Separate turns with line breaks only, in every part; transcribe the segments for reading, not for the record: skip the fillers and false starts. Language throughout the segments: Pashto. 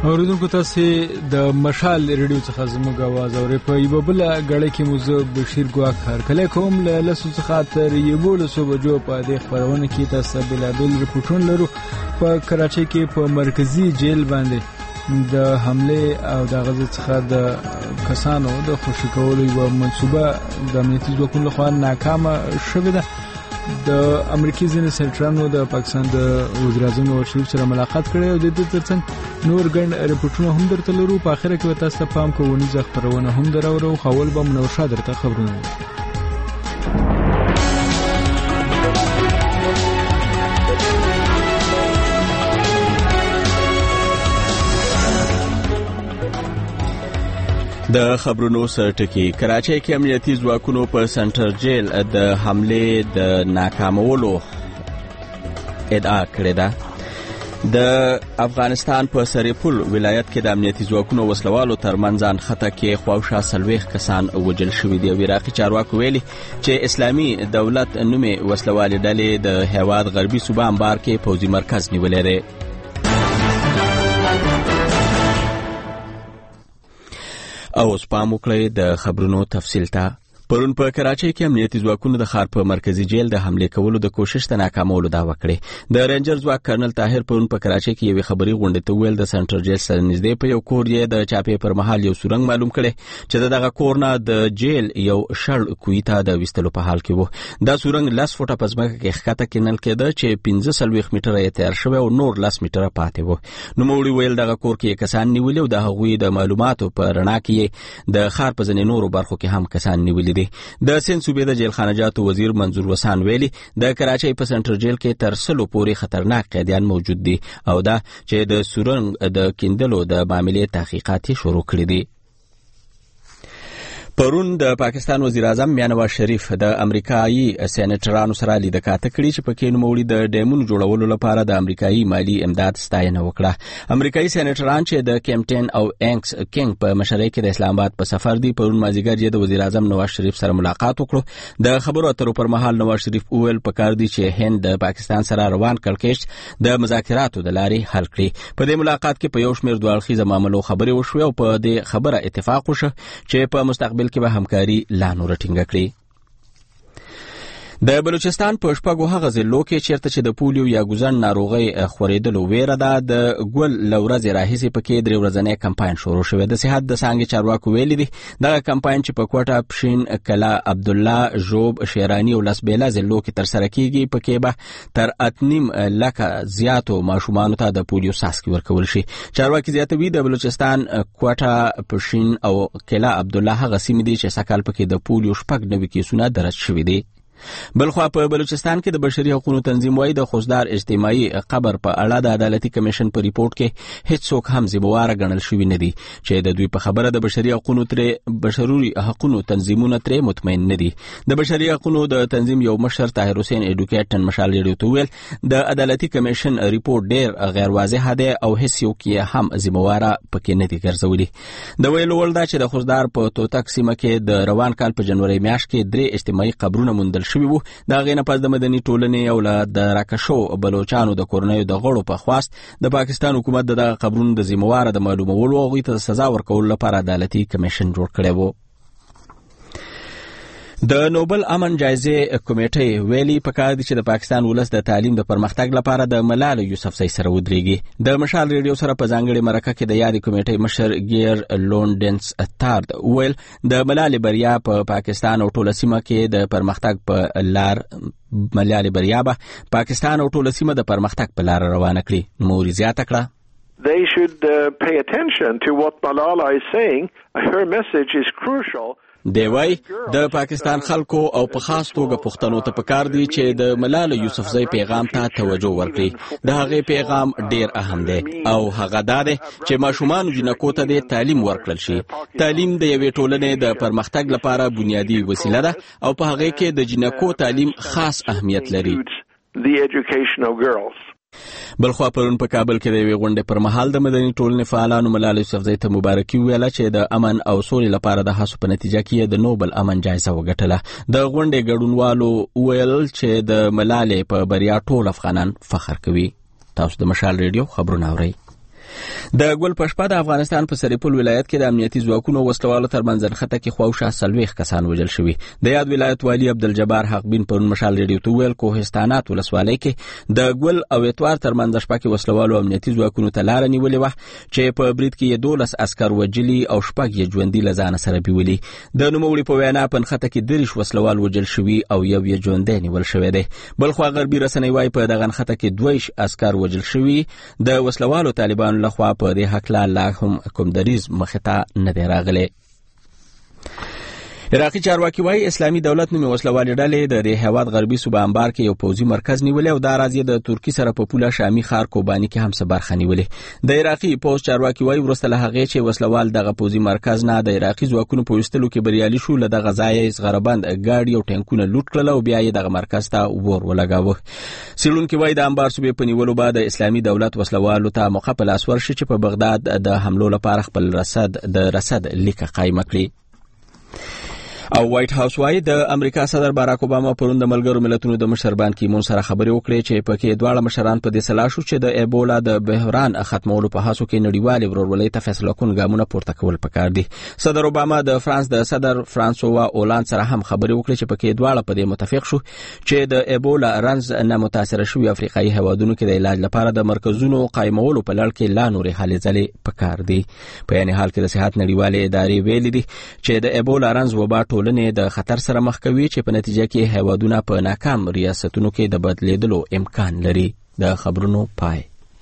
اوریدونکو تاسو د مشال ریډیو څخه زموږ आवाज اورئ. په یو بل غړې کې موږ بشیر ګواک هرکله کوم له لاسو څخه تر یو لسو بجو په دې خبرونه کې تاسو بلابل رپورټونه لرو. په کراچۍ کې په مرکزی جیل باندې د حمله او د غزو څخه د کسانو د خوشی کولو یو منصوبه د امنیتي ځواکونو لخوا ناکامه شوه ده. د امریکای ځینې سنټرانو د پاکستان د وزیر اعظم نواز شریف سره ملاقات کړی او د دې ترڅنګ نور ګڼ رپورټونه هم درته لرو. په اخر کې تاسو ته پام کوونیزه خبرونه هم درو خول به منوشه درته خبرونه
د خبرونو سرټکی. کراچۍ کې امنیتي ځواکونو په سنټر جیل د حمله د ناکامولو ادعا کړې ده. د افغانستان په سریپول ولایت کې د امنیتي ځواکونو وسلوالو ترمنځ خطا کې خواوشا 40 کسان وژل شوي دي. عراقي چارواکو ویلي چې اسلامي دولت نومي وسلوالې ډلې د هیواد غربي صوبه انبار کې پوځي مرکز نیولې دی. او سپام وکړئ د خبرونو تفصیل ته. پرون په کراچۍ کې امنیتي ځواکونو د ښار په مرکزی جیل د حمله کولو د کوشش ته ناکامولو دعوه کړې. د رینجر ځواک کرنل طاهر پرون په کراچۍ کې یو خبري غونډه ته ویل د سنټر جیل سره نږدې په یو کور یې د چاپې پر مهال یو سورنګ معلوم کړي چې دغه کور نه د جیل یو شړ کوی ته د وستلو په حال کې وو. دا سورنګ 10 فوټه په ځمکه کې ښکته کېنل کېده چې 15 میټره یې تیار شوی او نور 10 میټره پاتې وو. نو موري ویل دغه کور کې کسان نیولې او د هغوی د معلوماتو په رڼا کې د ښار په ځینې نورو برخو کې هم کسان نیولې دي. د صوبې د جیل خانجاتو وزیر منظور وسان ویلي د کراچۍ په سنټر جیل کې تر 100 پورې خطرناک قیدیان موجود دي او دا چې د سورنګ د کیندلو د معاملې تحقیقات شروع کړي دي. پرون د پاکستان وزیر اعظم نواز شریف د امریکایي سېنیټرانو سره لیدنه کړې چې پکې نوموړي د ډیمونو جوړولو لپاره د امریکایي مالی امداد ستاینه وکړه. امریکایي سېنیټران چې د کیمپټن او انکس کینګ په مشرۍ کې د اسلام آباد په سفر دي پرون مازیګر یې د وزیر اعظم نواز شریف سره ملاقات وکړو. د خبرو اترو پر مهال نواز شریف وویل پکار دي چې هند د پاکستان سره روان کړکېچ د مذاکراتو د لارې حل کړي. په دې ملاقات کې په یو شمېر دوه اړخیزه معاملو خبرې وشوې او په دې خبره اتفاق وشو چې په مستقبل کې به همکاري لا نور ټینګه کړي. د بلوچستان په شپږو هغه ضلعو کې چیرته چې د پولیو یا ګوزن ناروغي خورېدلو ویره ده د ګل لورځ راهیسې پکې درې ورځنی کمپاین شروع شوی. د صحت د څانګې چارواکو ویلي دي دغه کمپاین چې په کوټه پښین کلا عبدالله ژوب شیرانی او لسبیلا ضلعو کې ترسره کیږي پکې به تر 8.5 لکه زیاتو ماشومانو ته د پولیو څاڅکي ورکول شي. چارواکي زیاتوي د بلوچستان کوټه پښین او کلا عبدالله هغه سیمې دي چې سکهال پکې د پولیو 9 کیسونه درج شوي دي. بلخوا په بلوچستان کې د بشري حقوقو تنظیم وايي د خوزدار اجتماعي قبر په اړه د عدالتي کمیشن په ریپورت کې هیڅ څوک هم ذمہوار ګڼل شوی نه دي چې د دوی په خبره د بشري حقوقو تنظیمونه ترې مطمئن نه دي. د بشري حقوقو د تنظیم یو مشر طاهر حسین ایډوکیټن مشال ریډیو ته ویل د عدالتي کمیشن ریپورت ډیر غیر واضح دی او هیڅ یو کې هم ذمہوار پکې نه دي ګرځولي. د ویلو ول دا چې د خوزدار په توتک سیمه کې د روان کال په جنوري میاشت کې 3 اجتماعي قبرونه موندل شوی وو. دا غینه پس د مدني ټولنې او د راکشو بلوچانو د کورنیو د غړو په خواست د پاکستان حکومت د قبرونو د ذمہوار د معلومولو او غوښتنې سزا ورکول لپاره عدالتي کمیشن جوړ کړی وو. د نوبل امن جایزې کمیټې ویلي پکار دي چې د پاکستان ولس د تعلیم د پرمختګ لپاره د ملال یوسفزۍ سره ودرېږي. د مشال ریډیو سره په ځانګړي مرکه کې د یادې کمیټې مشر ګیر لونډنس تارد ویل د ملال بریا په پاکستان او ټوله سیمه کې د پرمختګ په لار ملال بریا به پاکستان او ټوله سیمه د پرمختګ په لار روانه کړي. موري زیاته کړه
They should pay attention to what Malala is saying. Her message is crucial.
دی وای د پاکستان خلکو او په خاص توګه پښتنو ته پکار دي چې د ملال یوسفزۍ پیغام ته توجه ورکړي. د هغه پیغام ډیر اهم دی او هغه دا دی چې ماشومان جنکو ته د تعلیم ورکړل شي. تعلیم د یوې ټولنې د پرمختګ لپاره بنیادی وسیله ده او په هغه کې د جنکو تعلیم خاص اهمیت لري.
The education of girls.
بلخوا پرون په کابل کې د یوې غونډې پر مهال د مدني ټولنې فعالانو ملال یوسفزۍ ته مبارکي ویله چې د امن او سولې لپاره د هڅو په نتیجه کې د نوبل امن جایزه وګټله. د غونډې ګډونوالو ویل چې د ملالې په بریا ټول افغانان فخر کوي. تاسو د مشال ریډیو خبرونه اورئ. د ګل پشپا د افغانستان په سرپل ولایت کې د امنیتي ځواکونو وسلوالو ترمنځ ځنخته کې خواوشا 40 کسان وژل شوي. د یاد ولایت والی عبدالجبار حقبین پرون مشال ریډیو ته ویل کوهستانات ولسوالۍ کې د ګل او اتوار ترمنځ شپه کې وسلوالو امنیتي ځواکونو ته لار نیولې و چې په برید کې 12 عسكر وژلي او شپږ یې ژوندي لزان سره بیولي. د نوموړي په وینا په نخته کې 30 وسلوال وژل شوي او یو یې ژوندی نیول شوی دی. بلخوا غربي رسنۍ وايي په دغه نخته کې 2 عسكر وژل شوي. د وسلوالو طالبانو لخوا په دې حق لا هم کوم دریز مخته نه دی راغلی. عراقي چارواکي وايي اسلامي دولت نومي وسلوالې ډلې د دې هیواد غربي صوبه انبار کې یو پوځي مرکز نیولې او دا راځي د ترکی سره په پوله شامي ښار کوباني کې هم څه برخه نیولې. د عراقي پوځ چارواکي وايي وروسته له هغې چې وسلوال دغه پوځي مرکز نه د عراقي ځواکونو په ویستلو کې بریالي شو، له دغه ځایه زغربند ګاډي او ټانکونه لوټ کړل او بیا یې دغه مرکز ته ور ولګاوه. څېړونکي وايي د انبار صوبې په نیولو بعد د اسلامي دولت وسلوالو ته موقع په لاس ورشي چې په بغداد د حملو لپاره خپل رصد لیکه قایمه کړي. او وایټ هاوس وايي د امریکا صدر باراک اوباما پرون د ملګرو ملتونو د مشر بان کی مون سره خبرې وکړې چې پکې دواړه مشران په دې سلا شو چې د ایبولا د بحران ختمولو په هڅو کې نړیوال ورورولۍ ته فیصله کون ګامونه پورته کول پکار دي. صدر اوباما د فرانس د صدر فرانسوا اولاند سره هم خبرې وکړې چې پکې دواړه په دې متفق شو چې د ایبولا رنز نه متاثر شوی افریقایي هیوادونو کې د علاج لپاره د مرکزونو قائمولو په لړ کې لا نورې هلې ځلې پکار دي. په یعنی حال کې د صحت نړیوالې ادارې ویلي دي چې د ایبولا رنز وبا ټولنې د خطر سره مخ کوي چې په نتیجه کې هیوادونه په ناکام ریاستونو کې د بدلیدلو امکان لري. د خبرونو پای.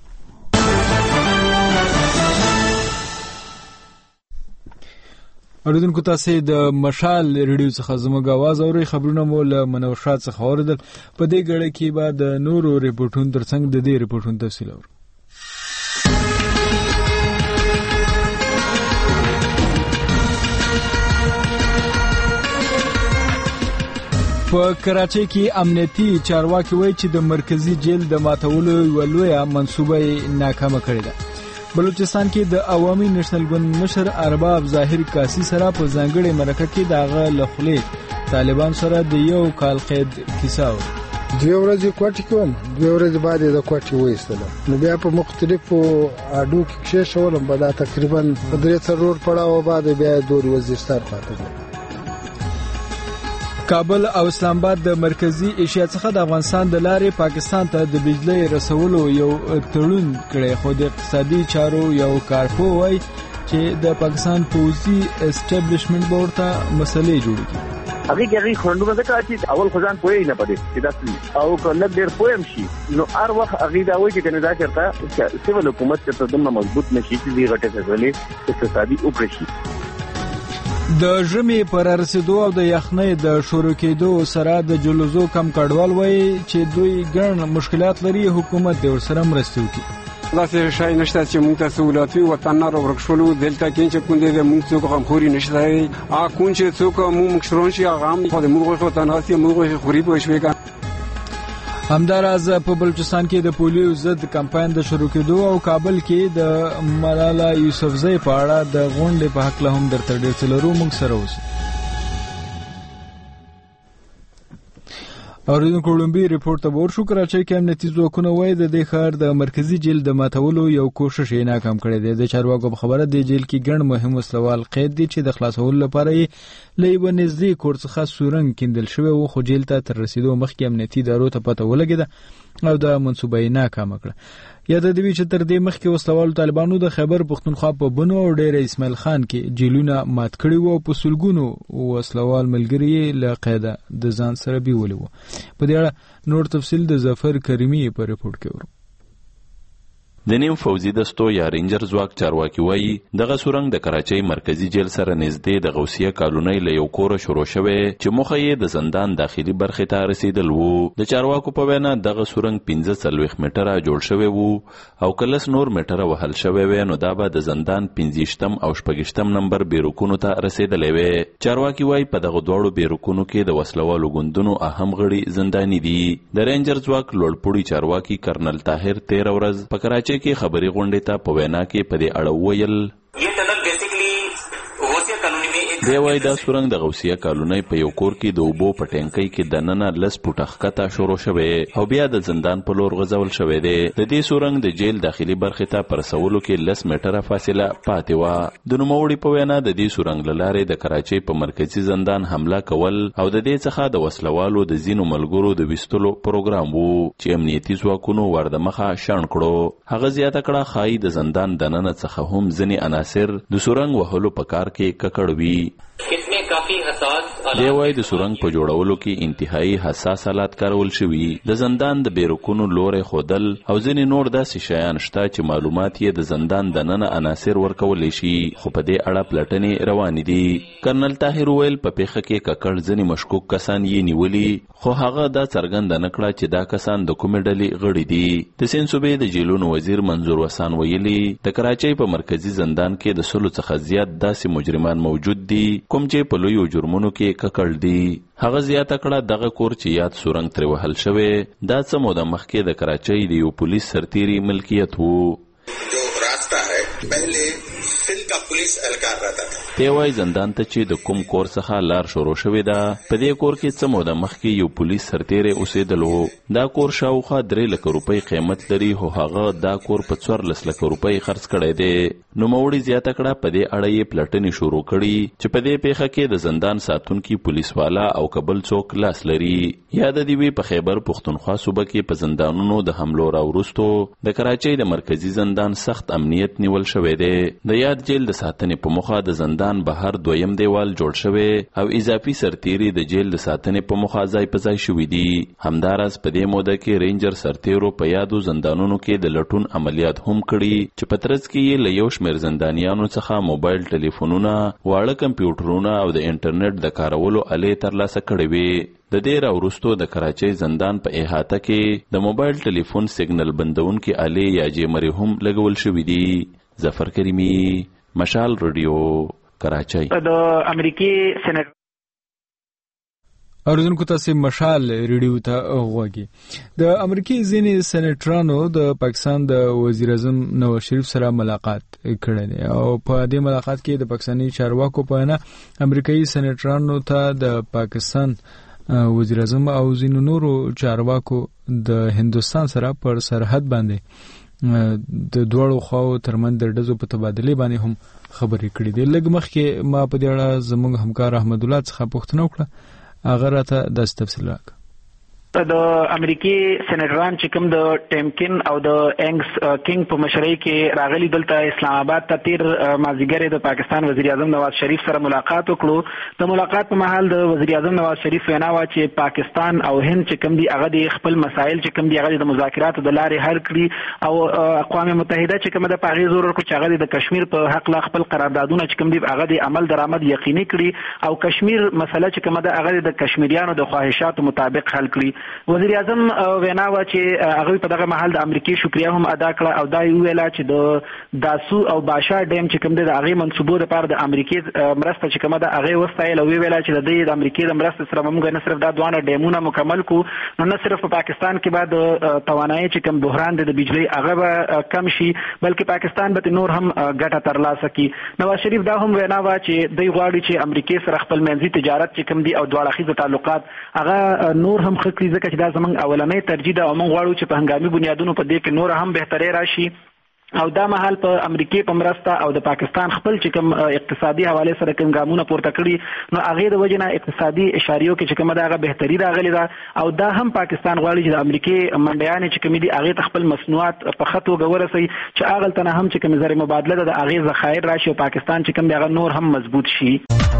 اوریدونکو تاسو د مشال ریډیو څخه زموږ आवाज اورئ. خبرونه مو له منوشات څخه اوریدل. په دې غړې کې بعد د نورو ریپورتونو ترڅنګ د دې ریپورتونو تفصیل اورو. په کراچۍ کې امنیتي چارواکي وایي چې د مرکزی جیل د ماتولو یوه لویه منصوبه یې ناکامه کړې ده. بلوچستان کې د عوامي نېشنل ګوند مشر ارباب ظاهر کاسي سره په ځانګړې مرکه کې د هغه له خولې طالبان سره د یو کال قید کیسه وه.
2 ورځې کوټې کوم، 2 ورځې بعد د کوټې وایستله، نو بیا په مختلفو اډو کې کښېښولم. به دا تقریبا 3-4 پړاو بعد بیا 2 وزیرستان پاتې ده.
کابل او اسلام آباد د مرکزی ایشیا څخه د افغانستان د لارې پاکستان ته د بجلی رسولو یو تړون کړی، خو د اقتصادي چارو یو کارپو وایي چې د پاکستان پوځي اسټابلیشمنټ به ورته مسلې جوړې کړي.
هغه خلندونه ځکه چې اول خزان پوهی نه پدې چې دا او کله ډېر پوهم شي نو هر وخت هغه دا وایي چې کنه دا چرته سیول حکومت ته دومره مضبوط نشي چې دې غټه فیصلې اقتصادي وکړي.
د ژمي پر رسیدو او د یخنۍ د شروع کېدو سره د جلوزو کم کډوال وایي چې دوی ګڼ مشکلات لري، حکومت دې ورسره مرسته وکړي.
داسې شی نشته چې موږ ته سہولت وي. وطن نه راورک شولو دلته کې چې کوم دې موږ څوک غمخوري نشته. هغه کوم چې څوک موږ مشرون شي هغه هم خو د موږ وطن هسي موږ خوري به شوي.
همداراز په بلوچستان کې د پولیو ضد کمپاین د شروع کېدو او کابل کې د ملاله یوسفزۍ په اړه د غونډې په حق له هم درته ډېر څه لرو. موږ سره اوسئ. اوریدونکو لومبي ریپورت ته ورشو. کراچۍ کې امنیتي ځواکونه وایي د دې ښار د مرکزي جیل د ماتولو یو کوشش یې ناکام کړی دی. د چارواکو په خبره د جیل کې ګڼ مهم وسلوال قید دي چې د خلاصولو لپاره یې له یوه نږدې کور څخه سورنګ کیندل شوی و، خو جیل ته تر رسیدو مخکې امنیتي ادارو ته پته ولګېده او د منصوبه یې ناکامه کړه. یاد دی چې تر دې مخکې وسلوالو طالبانو د خیبر پښتونخوا په بنو او ډېر اسماعیل خان کې جیلونه مات کړي وو او په سلګونو وسلوال ملګري له قیده د ځان سره بیولي وو. په دې اړه نور تفصیل د ظفر کریمي په ریپورت کې ورو.
د نیم فوزي دستو یا رینجر ځواک چارواکي وایي دغه سورنګ د کراچۍ مرکزی جیل سره نږدې د غوثیه کالونۍ له یو کوره شروع شوی چې موخه یې د زندان داخلي برخې ته رسیدل وو. د چارواکو په وینا دغه سورنګ 45 میټره جوړ شوی وو او کلس نور میټره وهل شوی وی، نو دا به د زندان 15 او 16 نمبر بیروکونو ته رسیدلې وي. چارواکي وایي په دغه دوړو بیروکونو کې د وسلوالو ګوندونو اهم غړي زنداني دي. د رینجر ځواک لوړپوړي چارواکي کرنل طاهر 13 ورځ په کراچۍ کې خبري غونډې ته په وینا کې په دې اړه ویل
ये तलब बेसिकली غوثیه
دی وای دا سورنګ د غوثیه کالونی په یو کور کې د اوبو په ټینکۍ کې دننه لس پټه ښکته شروع شوې او بیا د زندان په لور غځول شوې دی. د دې سورنګ د جیل داخلي برخې ته پر رسولو کې 10 میټره فاصله پاتې وه. د نوموړي په وینا د دې سورنګ له لارې د کراچۍ په مرکزي زندان حمله کول او د دې څخه د وسلوالو د ځینو ملګرو د ویستلو پروګرام وو چې امنیتي ځواکونو وردمخه شڼ کړو. هغه زیاته کړه ښایي د زندان دننه څخه هم ځینې عناصر د سورنګ وهلو په کار کې ککړ وي. دی وای د سورنګ په جوړولو کې انتهایی حساس آلات کارول شوي. د زندان د بیرکونو لوري خودل او ځینې نور داسې شیان شته چې معلومات یې د زندان دننه عناصر ورکولی شي، خو په دې اړه پلټنې روانې دي. کرنل طاهر ویل په پیښه کې ککړ ځینې مشکوک کسان یې نیولي، خو هغه دا څرګنده نه کړه چې دا کسان د کومې ډلې غړي دي. د سیند صوبې د جیلونو وزیر منظور وسان ویلي د کراچۍ په مرکزي زندان کې د 100 څخه زیات داسې مجرمان موجود دي کوم چې په لویو جرمونو کې ککړ دي. هغه زیاته کړه دغه کور چې یاد سورنګ ترې وهل شوی دا څه موده مخکې د کراچۍ د یو پولیس سرتیري ملکیت وو.
جو راستہ ہے پہلے سل کا پولیس اہلکار رہتا تھا.
دی وای زندان ته چې د کوم کور څخه لار شروع شوې ده په دې کور کې څه موده مخکې یو پولیس سرتیری اوسېدلو. دا کور شاوخوا 3 لک روپۍ قیمت لري، خو هغه دا کور په 14 لک روپۍ خرڅ کړی دی. نوموړي زیاته کړه په دې اړه یې پلټنې شروع کړي چې په دې پیښه کې د زندان ساتونکي پولیس والا او کبل څوک لاس لري. یاد دی وی په خیبر پښتونخوا صوبه کې په زندانونو د حملو راوروستو د کراچۍ د مرکزي زندان سخت امنیت نیول شوی دی. د یاد جیل د ساتنې په مخه د زندان بهر دویم دیوال جوړ شوی او اضافي سرتیري د جیل د ساتنې په مخه ځای په ځای شوي دي. همداراز په دې موده کې رینجر سرتیرو په یادو زندانونو کې د لټون عملیات هم کړي چې په ترڅ کې یې له یو شمېر زندانیانو څخه موبایل ټلیفونونه، واړه کمپیوټرونه او د انټرنیټ د کارولو آلې ترلاسه کړې وې. د دې راوروستو د کراچۍ زندان په احاطه کې د موبایل ټلیفون سیګنل بندونکي آلې یا جیمرې هم لګول شوي دي. ظفر کریمی، مشال رادیو، کراچۍ.
د امریکای سېنات
اوریدونکو تاسو مشال ریډیو ته غوږی. د امریکای ځینې سېنیټرانو د پاکستان د وزیر اعظم نواز شریف سره ملاقات کړی دی او په دې ملاقات کې د پاکستاني چارواکو په وینا امریکایي سېنیټرانو ته د پاکستان وزیر اعظم او ځینو نورو چارواکو د هندستان سره پر سرحد باندې د دوړو خواو ترمن د ډزو په تبادله باندې هم خبرې کړې دي. لږ مخکې ما په دې اړه زموږ همکار احمد الله څخه پوښتنه وکړه، هغه راته داسې تفصیل راکړه.
د امریکای سېنیټران چې کوم د ټیمکن او د انګس کینګ په مشرۍ کې راغلي دلته اسلام آباد ته تیر مازیګر د پاکستان وزیر اعظم نواز شریف سره ملاقات وکړو. د ملاقات په مهال د وزیر اعظم نواز شریف وینا وا چې پاکستان او هند چې کوم دي هغه د خپل مسایل چې کوم دي هغه د مذاکراتو د لارې حل کړي او اقوام متحده چې کوم د پاغي زور ورکړي چې هغه د کشمیر په حق لا خپل قراردادونه چې کوم دي هغه د عمل درآمد یقیني کړي او کشمیر مسله چې کوم ده هغه د کشمیریانو د خواهشاتو مطابق حل کړي. وزیر اعظم وینا وا چې هغه په دغه محل د امریکای شکریا هم ادا کړه او دا ویلا چې د داسو او باشا ډیم چې کوم د هغه منسوبو لپاره د امریکای مرسته چې کوم ده هغه وستایل او ویلا چې د امریکای د مرسته سره موږ نه صرف دا دوانه ډیمونه مکمل کو نه صرف په پاکستان کې بعد توانایي چې کوم بحران د بجلی هغه کم شي بلکې پاکستان به نور هم ګټه ترلاسه کړي. نواز شریف دا هم وینا وا چې دوی غواړي چې امریکای سره خپل منځي تجارت چې کوم دي او دواړه اړخیز تعلقات هغه نور هم خکري ځکه چې دا زمونږ اولنۍ ترجیح ده او موږ غواړو چې په هنګامي بنیادونو په دې کې نور هم بهتري راشي او دا مهال په امریکای په مرسته او د پاکستان خپل چې کوم اقتصادي حواله سره کوم ګامونه پورته کړي نو هغه د وجنه اقتصادي اشاریو کې چې کومه دا بهتري راغلي ده او دا هم پاکستان غواړي چې د امریکای منډیان چې کوم دي هغه خپل مصنوعات په خطو غورسي چې هغه تنه هم چې کوم زری مبادله د هغه ذخایر راشي او پاکستان چې کوم دی هغه نور هم مضبوط شي.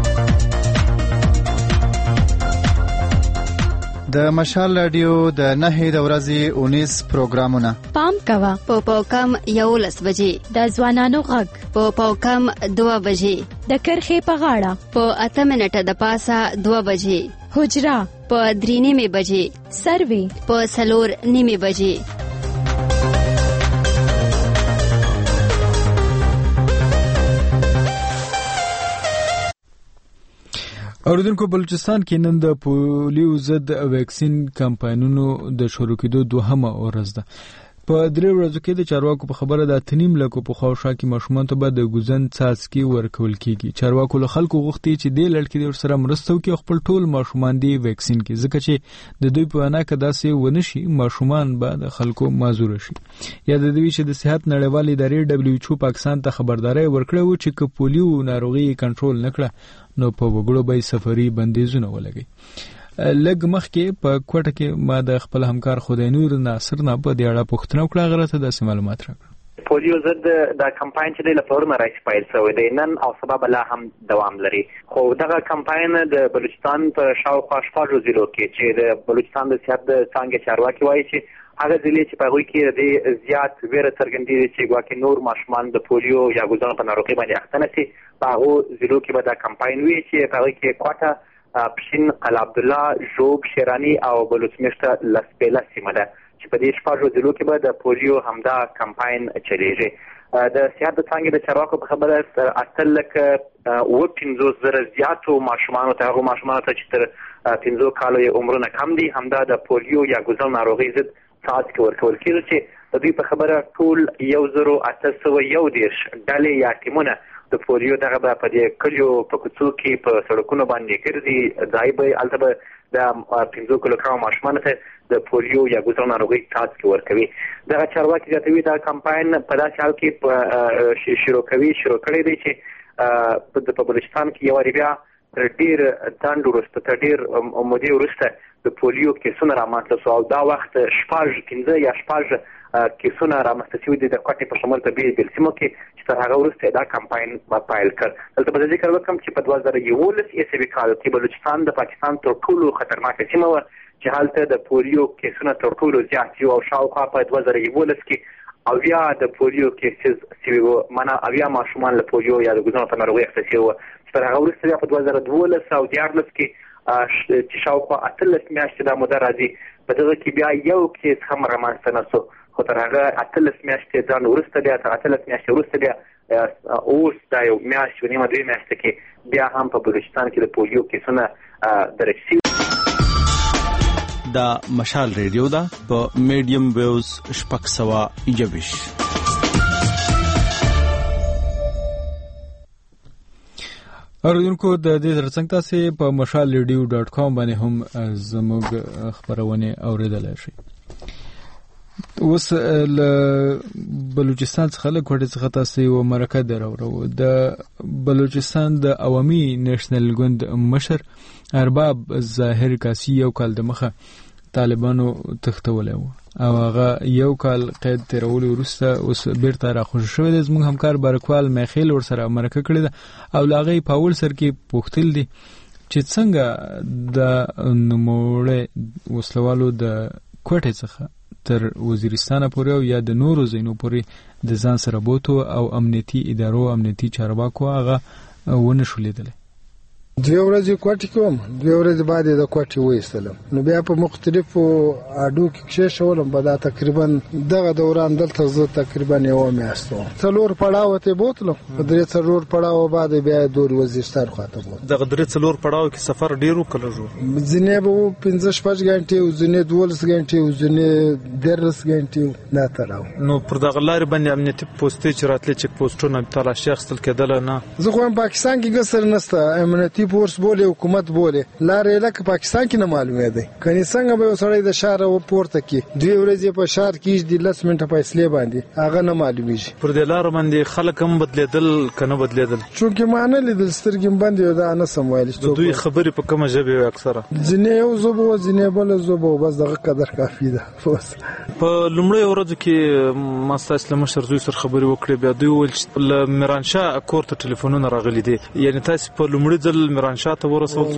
د مشال رادیو د 9 د ورځې 19 پروګرامونه
پام کوا په پاوکم 11 بجې د ځوانانو غږ په پاوکم 2 بجې د کرخې په غاړه په 8 منټه د پاسه 2 بجې حجرا په 3 بجې سروي په 4 بجې.
اوریدونکو بلوچستان کې نن د پولیو ضد ویکسین کمپاینونو د شروع کېدو 2مه ورځ ده. په 3 ورځو کې د چارواکو په خبره د 3 لکو په خواوشا کې ماشومان ته به د ګوزن څاڅکي ورکول کیږي. چارواکو له خلکو غوښتي چې د لړ کې سره مرسته وکړي خپل ټول ماشومان دی ویکسین کې، ځکه چې د دوی په وینا کې داسې ونشي ماشومان به د خلکو معذور شي. یا د دوی چې د صحت نړیوال ادارې WHO پاکستان ته خبرداري ورکړه و چې ک پولیو ناروغي کنټرول نکړه نو په وګړو به سفري بندیزونه ولګي. لږ مخکې په کوټه کې ما د خپل همکار خدای نور ناصر نه په دې اړه پوښتنه وکړه، غره ته د معلومات راکړه.
پولیو ضد د کمپاین چې د لپاره راځي پیل شوی دی نن او سبا بل هم دوام لري، خو دغه کمپاین د بلوچستان په شاوخوا شپږ ضلعو کې چې د بلوچستان د سیاست څنګه چارواکي وایي چې هغه ضلع چې په هغوی کې د زیات ویره څرګندېږي چې ګواکې نور ماشومان د پولیو یا ګوزن په ناروغۍ باندې اخته نه شي، په هغو ضلعو کې به دا کمپاین وي چې په هغوی کې کوټه، پشین، قلعه عبدالله، ژوب، شیراني او بلوچمیشته لسپیله سیمه ده چې په دې شپږو ضلعو کې به د پولیو همدا کمپاین چلیږي. د سیاحت د څانګې د چارواکو په خبره 8,50,000 زیاتو ماشومانو ته هغو ماشومانو ته چې تر 15 کالو یې عمرونه کم دي همدا د پولیو یا ګوزن ناروغۍ ضد څاڅکي ورکول کېږي چې د دوی په خبره ټول 1,811 ډلې یا ټیمونه د پولیو دغه به په دې کلیو په کوڅو کې په سړکونو باندې ګرځي، ځای به هلته به د 15 کیلوګرام ماشومانو ته د پولیو یا ګوزن ناروغۍ څاڅکي ورکوي. دغه چارواکي زیاتوي دا کمپاین په داسې حال کې شروع کړی دی چې په بلوچستان کې یو بیا تر ډېر ځنډ وروسته تر ډېر مودې وروسته د پولیو کیسونه رامنځته شو او دا وخت 15 یا 16 کیسونه رامنځته شوي دي د کوټې په شمول په بېل سیمو کې چې تر هغه وروسته دا کمپاین پیل کړ. دلته به ذکر وکړم چې په 2011 عیسوي کال کې بلوچستان د پاکستان تر ټولو خطرناکه سیمه وه چې هلته د پولیو کیسونه تر ټولو زیات وو او شاوخوا په 2011 کې اویا د پولیو کیسز سوي وو، معنا اویا ماشومان له پولیو یا د ګوزن په ناروغۍ اخته شوي وو. تر هغه وروسته بیا په 2012 او 2014 کې چې شاوخوا 18 میاشتې دا موده راځي په دغه کې بیا یو کیس هم رامنځته نه شو، خو تر هغه 18 میاشتې ځان وروسته بیا تر 18 میاشتې وروسته بیا اوس دا یو میاشت و نیمه 2 میاشتې کې بیا هم په بلوچستان کې د پولیو کیسونه درج شوي.
دا مشال ریډیو ده په میډیم ویوز 621.
اوریدونکو د دې ترڅنګ تاسو په mashalradio.com باندې هم زموږ خبرونه اوریدلای شئ. اوس له بلوچستان څخه له کوټې څخه تاسو یو مرکه درورو. د بلوچستان د عوامي نېشنل ګوند مشر ارباب ظاهر کاسی یو کال د مخه طالبانو تختولې و او هغه یو کال قید تیرولو وروسته اوس بیرته راخوشي شوی دی. زموږ همکار برکوال میخیل ورسره مرکه کړې ده او لاغې پاول سر کې پوښتل دي چې څنګه د نوموړې وسلوالو د کوټې څخه تر وزیرستان پورې او یا د نورو ځینو پورې د ځان سره بوتو او امنیتي ادارو امنیتي چارواکو هغه ونه شو لیدلی.
2 ورځې کوټې کوم 2 ورځې بعد د کوټې وېستلم نو بیا په مختلفو اډو کې کښېښولم به دا تقریبا دغه دوران دلته زه تقریبا یو میاشت وم 4 پړاو ته بوتلم په 3 پړاو بعد بیا دور وزیرستان خواته بوتلم.
دغه 3 پړاو کې سفر ډیرو کله جو
ځینې به 15-16 غنټې او ځینې 12 غنټې او ځینې 13 غنټې نه تراو.
نو پر دغه لارې باندې امنیتي پوسټې چې راتلې چک پوسټونه تلاشي اخیستل کېدل نه.
زه خو پاکستان کې ګسر نسته امنیتي فورس بوله حکومت بوله لارې لکه پاکستان کې نه معلومه ده کني څنګه به وسړی د شهر او پورته کې 2 ورځې په شهر کې د 10 منټه فیصله باندې هغه نه معلومیږي.
پر دې لار باندې خلک هم بدلیدل کنه بدلیدل
چونکه معنی لیدل سترګم باندې دا نه سم وایل
چې دوی خبرې په کومه ژبه اکثره
ځنې یو زوبو ځنې بل زوبو بس دغه قدر کافی ده.
په لومړی ورځ کې ما تاسو مشر زوی سره خبرې وکړې بیا دوی ول چې میرانشاه کور ته ټلیفونونه راغلي دي یعنی تاسو په لومړي ځل میرانشاه ته ورسول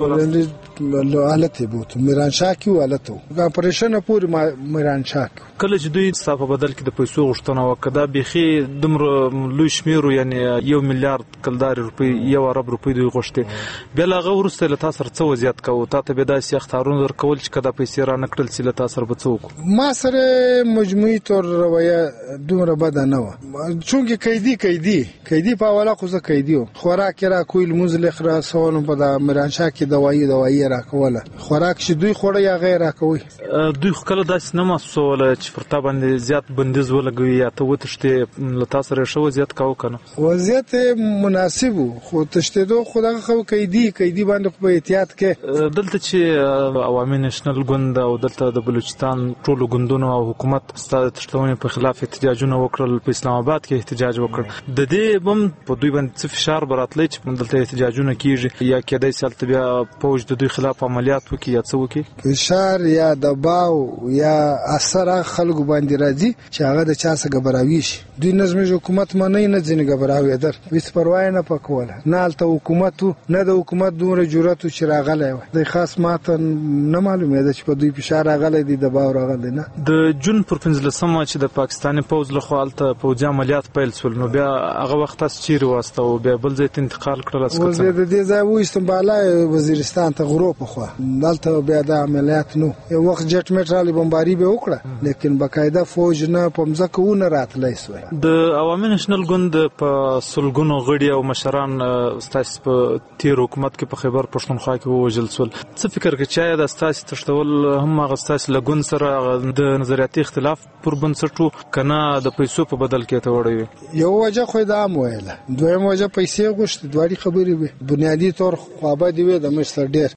له حالت بوت میرانشاه کې حالت اپریشن پوری میرانشاه
کله چې دوی صاحب بدل کې د پیسو غوښتنه وکړه بيخي دمر لوی شمیرو یعنی 1 میلیارډ کلدار روپی 1 ارب روپی دوی غوښته بیا لاغه ورسته له تاسو سره څه وضعیت کوو ته به داسې اختارون ورکول چې کدا پیسې را نکړل سي له تاسو سره بڅوک
ما سره مجموعي تور رویه دومره بد نه و چونګه قیدی په والا خو زه قیدی خوراک را کویل مزل خرا سوال په د میرانشاه کې دوايي راکوله خوراک چې دوی خوړی یا غیر راکوي
دوی خپل داسې نه محسوسوله چې پر تا باندې زیات بندیز ولګوي یا ته وتښتې له تا سره شو زیات کاو کنه
وضعیت مناسب خو تښتېدو خدای خو قیدی باندې په احتیاط کې
دلته چې عوامي نېشنل ګوند او دلته د بلوچستان ټولو ګوندونو او حکومت ستاسو تښتونې په خلاف احتجاجونه وکړل په اسلام آباد کې احتجاج وکړ د دې بم په دوی باندې څه فشار براتلی چې دلته احتجاجونه کیږي یا کېدای شي چې بیا فوج د دوی خلاف عملیات وکړي یا څه وکړي
فشار یا دباو یا اثر خلکو باندې راځي چې هغه د چا څخه غبراوي شي دوی نظم حکومت منی نه ځینې غبراوي در هیڅ پروا نه پکوله نه الته حکومت نه د حکومت دومره جرأت چې راغلی و د خاص ماته نه معلومه ده چې په دوی فشار راغلی دی دباو راغلی نه د
جون پر 15 چې د پاکستاني پوز له خوا الته پوځي عملیات پیل شول نو بیا هغه وخت تاسو چیرې واسطه او بیا بل ځای ته انتقال کړل اسکه
زه د دې ځای وستم بالای وزیرستان ته غرو په خوا دلته بیا د عملیات نو یو وخت جټ میټرالي بمباری به وکړه لیکن باقاعده فوج نه پمځکه و نه راتلای سوی
د عوامي نېشنل ګوند په سلګونو غړي او مشران ستاسو په تیر حکومت کې په خیبر پښتونخوا کې وژل شول څه فکر کوي چې د ستاسو تښتول هم هغه ستاسو لګون سره د نظریاتي اختلاف پر بنسټو کنه د پیسو په بدل کې ته وړي
یو وجه خو دا مویله دویم وجه پیسې غوښتي دوړي خبرې وي بنیادی طور خوابه دی وي د مشر ډیر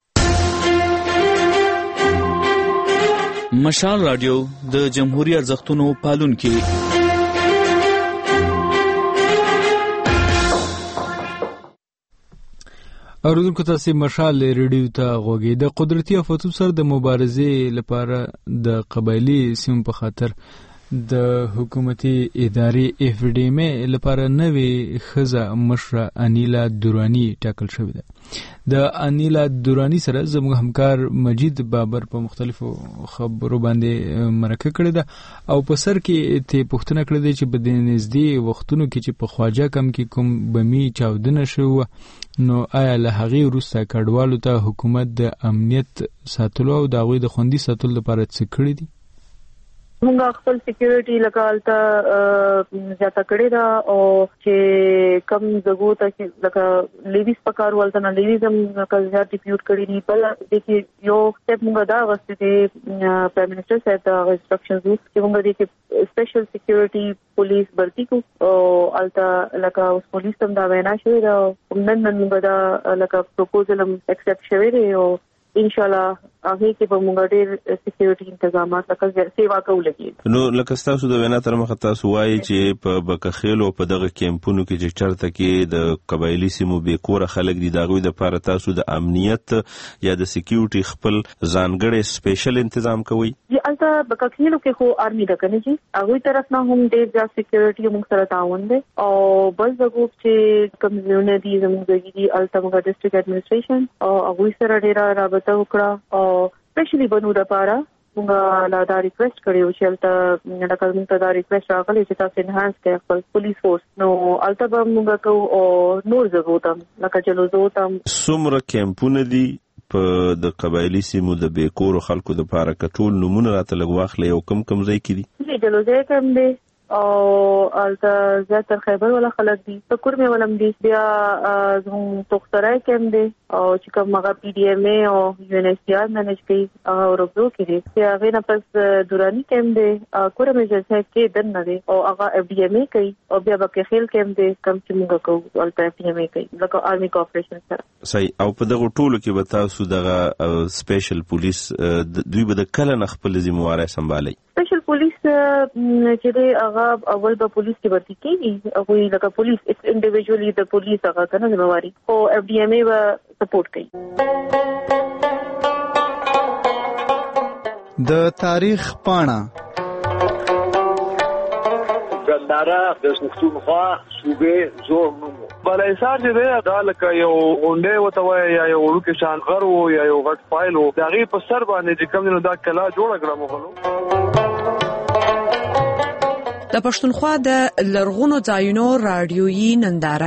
مشال رادیو د جمهوریت ارزښتونو پالونکي
اوریدونکو تاسو مشال ریډیو ته غوږی د قدرتي آفاتو سره د مبارزې لپاره د قبایلی سیمو په خاطر د حکومتي ادارې اف ډي ام لپاره نوې خزه مشره انیلا دورانی ټاکل شوې ده د انیلا دورانی سره زموږ همکار مجید بابر په مختلفو خبرو باندې مرکه کړې ده او په سر کې ته پوښتنه کړې ده چې په دې نږدې وختونو کې چې په خواجه کم کې کوم بمی چاودنه شو نو آیا له هغې وروسته کډوالو ته حکومت د امنیت ساتلو او د هغوی د خوندي ساتلو لپاره څه کړي دي
موږ خپل سکیورټي لکالته زیاته کړې ده او چې کم زګو ته چې لکه لیویز پکار ولته نه لیویزم لکه زیات ډیپیوټ کړی دي بل د کې یو سټپ موږ دا غوښتي چې پرایم منسٹر صاحب دا انسټرکشنز چې موږ د کې سپیشل سکیورټي پولیس برتی کو او الته لکه اوس پولیس هم دا وینا شوې ده نن موږ دا لکه پروپوزل هم اکسپټ شوی دی او ان شاء الله هغه کې به موږ ډېر سکیورټي تنظیمات لکه سیوا کوو
نو لکه تاسو د وینا تر مخه تاسو وایي چې په بکخیل او په دغه کیمپونو کې چې چرته کې د قبایلی سیمو به کور خلک دي دغه د لپاره تاسو د امنیت یا د سکیورټي خپل ځانګړي سپیشل تنظیم کوي
چې البته بکخیل کې خو آرمي د کنه چې هغه طرف نه هم ډېر ځا سکیورټي موږ سره تعاون دی او بل دغه چې کمزونه دي زموږ دي البته موږ ډیسټریکټ اډمنسټریشن او هغه سره ډېر رابطه وکړه او سپیشلی بنو د پاره موږ لا دا ریکوست کړیو چې البته لکه موږ دا ریکوست راغلی چې تاسو انهانس کړئ خپل پولیس فورس نو البته به موږ کوو او نور زغوتم لکه جلوزوتم
څومره کیمپونه دي په د قبایلی سیمو د بیکور خلکو د پاره کټول نمونه راته لګواخلې او کم ځای کې
دي جلوزه کم دي او البته زیاتره خیبر ولا خلک دي تکور مې ولم دي بیا زموږ توخترای کم دي او چې کوم هغه پی ډي ام ای او یو ان ایس سی آر منیج کوي هغه ورغلو کې دي چې هغه نه پس دورانی کم دي کور مې ځکه کې دن نه دي او هغه اف ډي ام ای کوي او بیا بکه خیل کم دي کم چې موږ کوو البته اف ډي ام ای کوي لکه آرمي کوپریشن سره
صحیح او په دغه ټولو کې به تاسو دغه سپیشل پولیس دوی به د کله نه خپل ذمہواره سمبالي
سپیشل پولیس چې دی هغه اول به پولیس کې ورته کیږي هغه لکه پولیس انډیویډوالي د پولیس هغه کنه ذمہواری او اف ډي ام ای به سپورټ کوي
د تاریخ پاڼه
ګنداره د پښتونخوا صوبې زور نومو بلایسار چې دی دا لکه یو اونډه وته وای یا یو ورکه شان غر وو یا یو غټ فایل وو دا غي په سر باندې چې کوم نو دا کلا جوړ کړم غلو
د پښتونخوا د لرغونو ځایونو رادیويي ننداره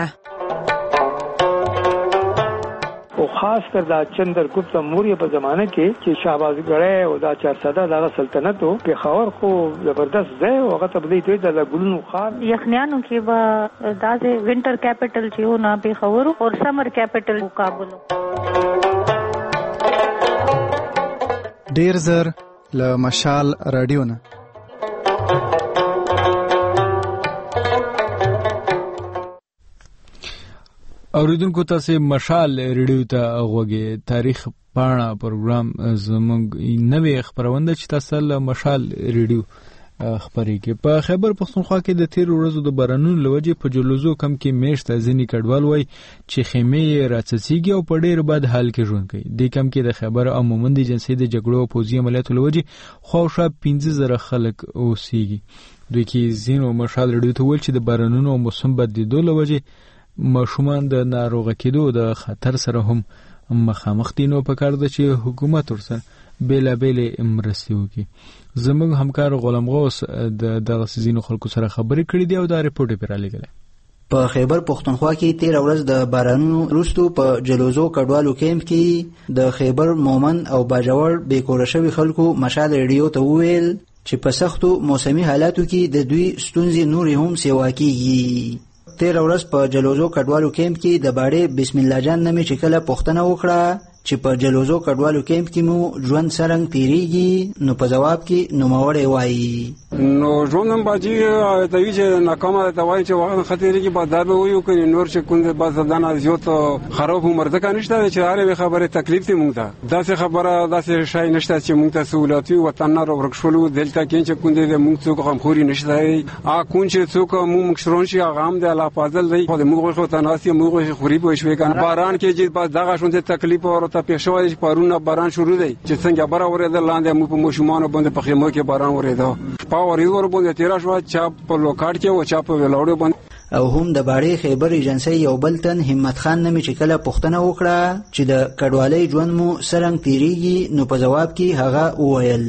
او خاص کر دا چندرګپت موریا په زمانه کې چې شهبازګړی او دا 400 دغه سلطنت او پېښور خو زبردست ځای او هغه ته بدلی د ګلونو خار
یخنیانو کې به دا د وینټر کیپټل چې و نه پېښور او سمر کیپټل کابل
ډیر زر له مشال رادیو نه
اوریدونکو تاسو مشال ریډیو ته غوږی تاریخ پاڼه پروګرام زموږ نوې خبرونه چې تاسو له مشال ریډیو خبرېږي. په خیبر پښتونخوا کې د تیر ورځو د بارانونو لوجې په جلوزو کم کې میشته ځینی کډوال وای چې خیمه راڅڅیږي او په ډیر بد حال کې ژوند کوي. د کم کې د خیبر عموماً د جنسي د جګړو او پوځي عملیاتو لوجې خواوشا 15000 خلک اوسېږي. دوی کې زینو مشال ریډیو ته ویل چې د بارانونو او موسم بدلیدو لوجې ماشومان د ناروغ کېدو د خطر سره هم مخامخ دي. نو په کار ده چې حکومت ورسره بیلابېلې مرستې وکړي. زموږ همکار غلام غوث د سيزینو خلکو سره خبرې کړې دي او دا ریپورت یې را لېږلی.
په خیبر پښتونخوا کې 13 ورځ د بارانونو وروسته په جلوزو کډوالو کیمپ کې د خیبر مومن او باجوړ بیکوره شوي خلکو مشال ریډیو ته وویل چې په سختو موسمي حالاتو کې د دوی ستونزې نورې هم سیوا کیږي. 13 ورځ په جلوزو کډوالو کیمپ کې د باړې بسم الله جان نامې چې کله پوښتنه وکړه چې په جلوزو کډوالو کیمپ کې مو ژوند څنګه تیریږي، نو په جواب کې نوموړی وایي
نو ژوندم باجی ته وی چې ناکامه ته وایي چې واغه خطرې کې بعد دا ویو کوي نور چې کوم د باز دانه زیات خراب عمر ځکه نشته چې هغه خبره تکلیف ته مونږ ته داسې خبره داسې شای نشته چې مونږ ته سہولتي وطن نه ورکشلو دلته کې چې کوم د مونږ څوک غمخوري نشته ا کون چې څوک مونږ شرون شي غام د الله فضل دی خو مونږ خو تناسي مونږ خوري به شوي کنه باران کې چې بعد دغه شونته تکلیف او ته پېښوي چې پرونه باران شروع دی چې څنګه بار اورېدل لاندې مو په مشمانو باندې په خیمه کې باران اورېدل پاور یور باندې تیرا شو چا په لوکاټ کې او چا په ولاړو باندې. او هم د باړې خیبر ایجنسی یو بل تن همت خان نومي چې کله پوښتنه وکړه چې د کډوالۍ ژوند مو څنګه تیریږي، نو په جواب کې هغه وویل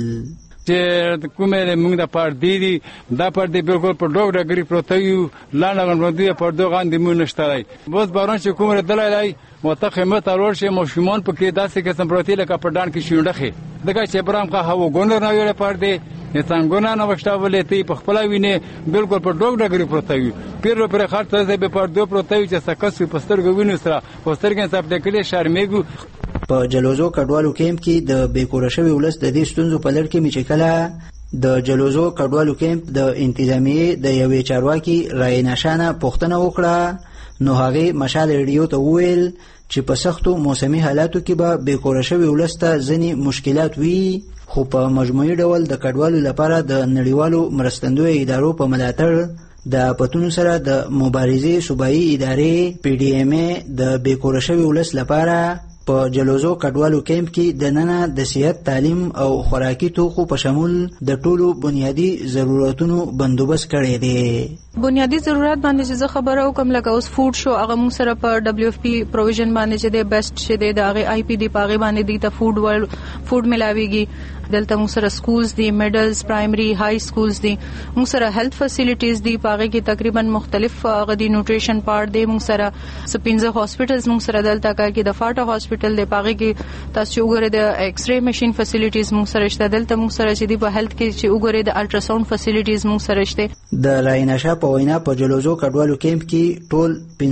چې کومه موږ د پردې دي دا پردې بالکل په ډوګ ډګري پروت یو لاندې غوډي په ډوګ باندې مو نشته بس باران چې کومه دلای وته خیمت اورور شي مشمون په کې داسې قسم پروتي لکه په ډان کې شونډخه دغه چې برام کا هو ګونر نه ویل پردې څنګه نه وښتاولې تی په خپل ویني بالکل په ډوګ ډګري پروت یو پیر پر خاطر ته به پر دو پروت یو چې سکس په سترګو ویني سره په سترګې صاحب د کلی شرمېګو.
په جلوزو کډوالو کیمپ کې د بیکوره شوی ولس د دې ستونزو په لړ کې می چې کله د جلوزو کډوالو کیمپ د انتظامیه د یوې چارواکي رای نشانه پوښتنه وکړه، نو هغه مشال ریډیو ته ویل چې په سختو موسمي حالاتو کې به بیکوره شوی ولس ته ځینې مشکلات وي، خو په مجموعي ډول د کډوالو لپاره د نړیوالو مرستندوی ادارو په ملاتړ د پتونو سره د مبارزې صوبایي ادارې پی ډی ایم ای د بیکوره شوی ولس لپاره په جلوزو کډوالو کیمپ کې د ننه د صحت تعلیم او خوراکي توکو په شمول د ټولو بنیادی ضرورتونو بندوبست کړی دی.
بنیادی ضرورت باندې چې خبره وکم لکه اوس فود شو هغه موږ سره په دبليو اف پی پروویژن باندې چې د بیسټ چې د هغه آی پی دی پاغه باندې دی ته فود ملاويږي. دلته موږ سره سکولز دی میډلز پرایمری های سکولز دی موږ سره هیلث فیسیلیټیز دی پاغه کې تقریبا مختلف غدي نیوټریشن پارت دی موږ سره سپینځه هاسپټلز موږ سره دلته کې د فاټا هاسپټل دی پاغه کې تاسو وګورئ د ایکس ری ماشين فیسیلیټیز موږ سره شته دلته موږ سره چې دی په هیلث کې چې وګورئ د الټراساوند فیسیلیټیز موږ سره شته.
د رایناشا په وینا په جلوزو کډوالو کیمپ کې ټول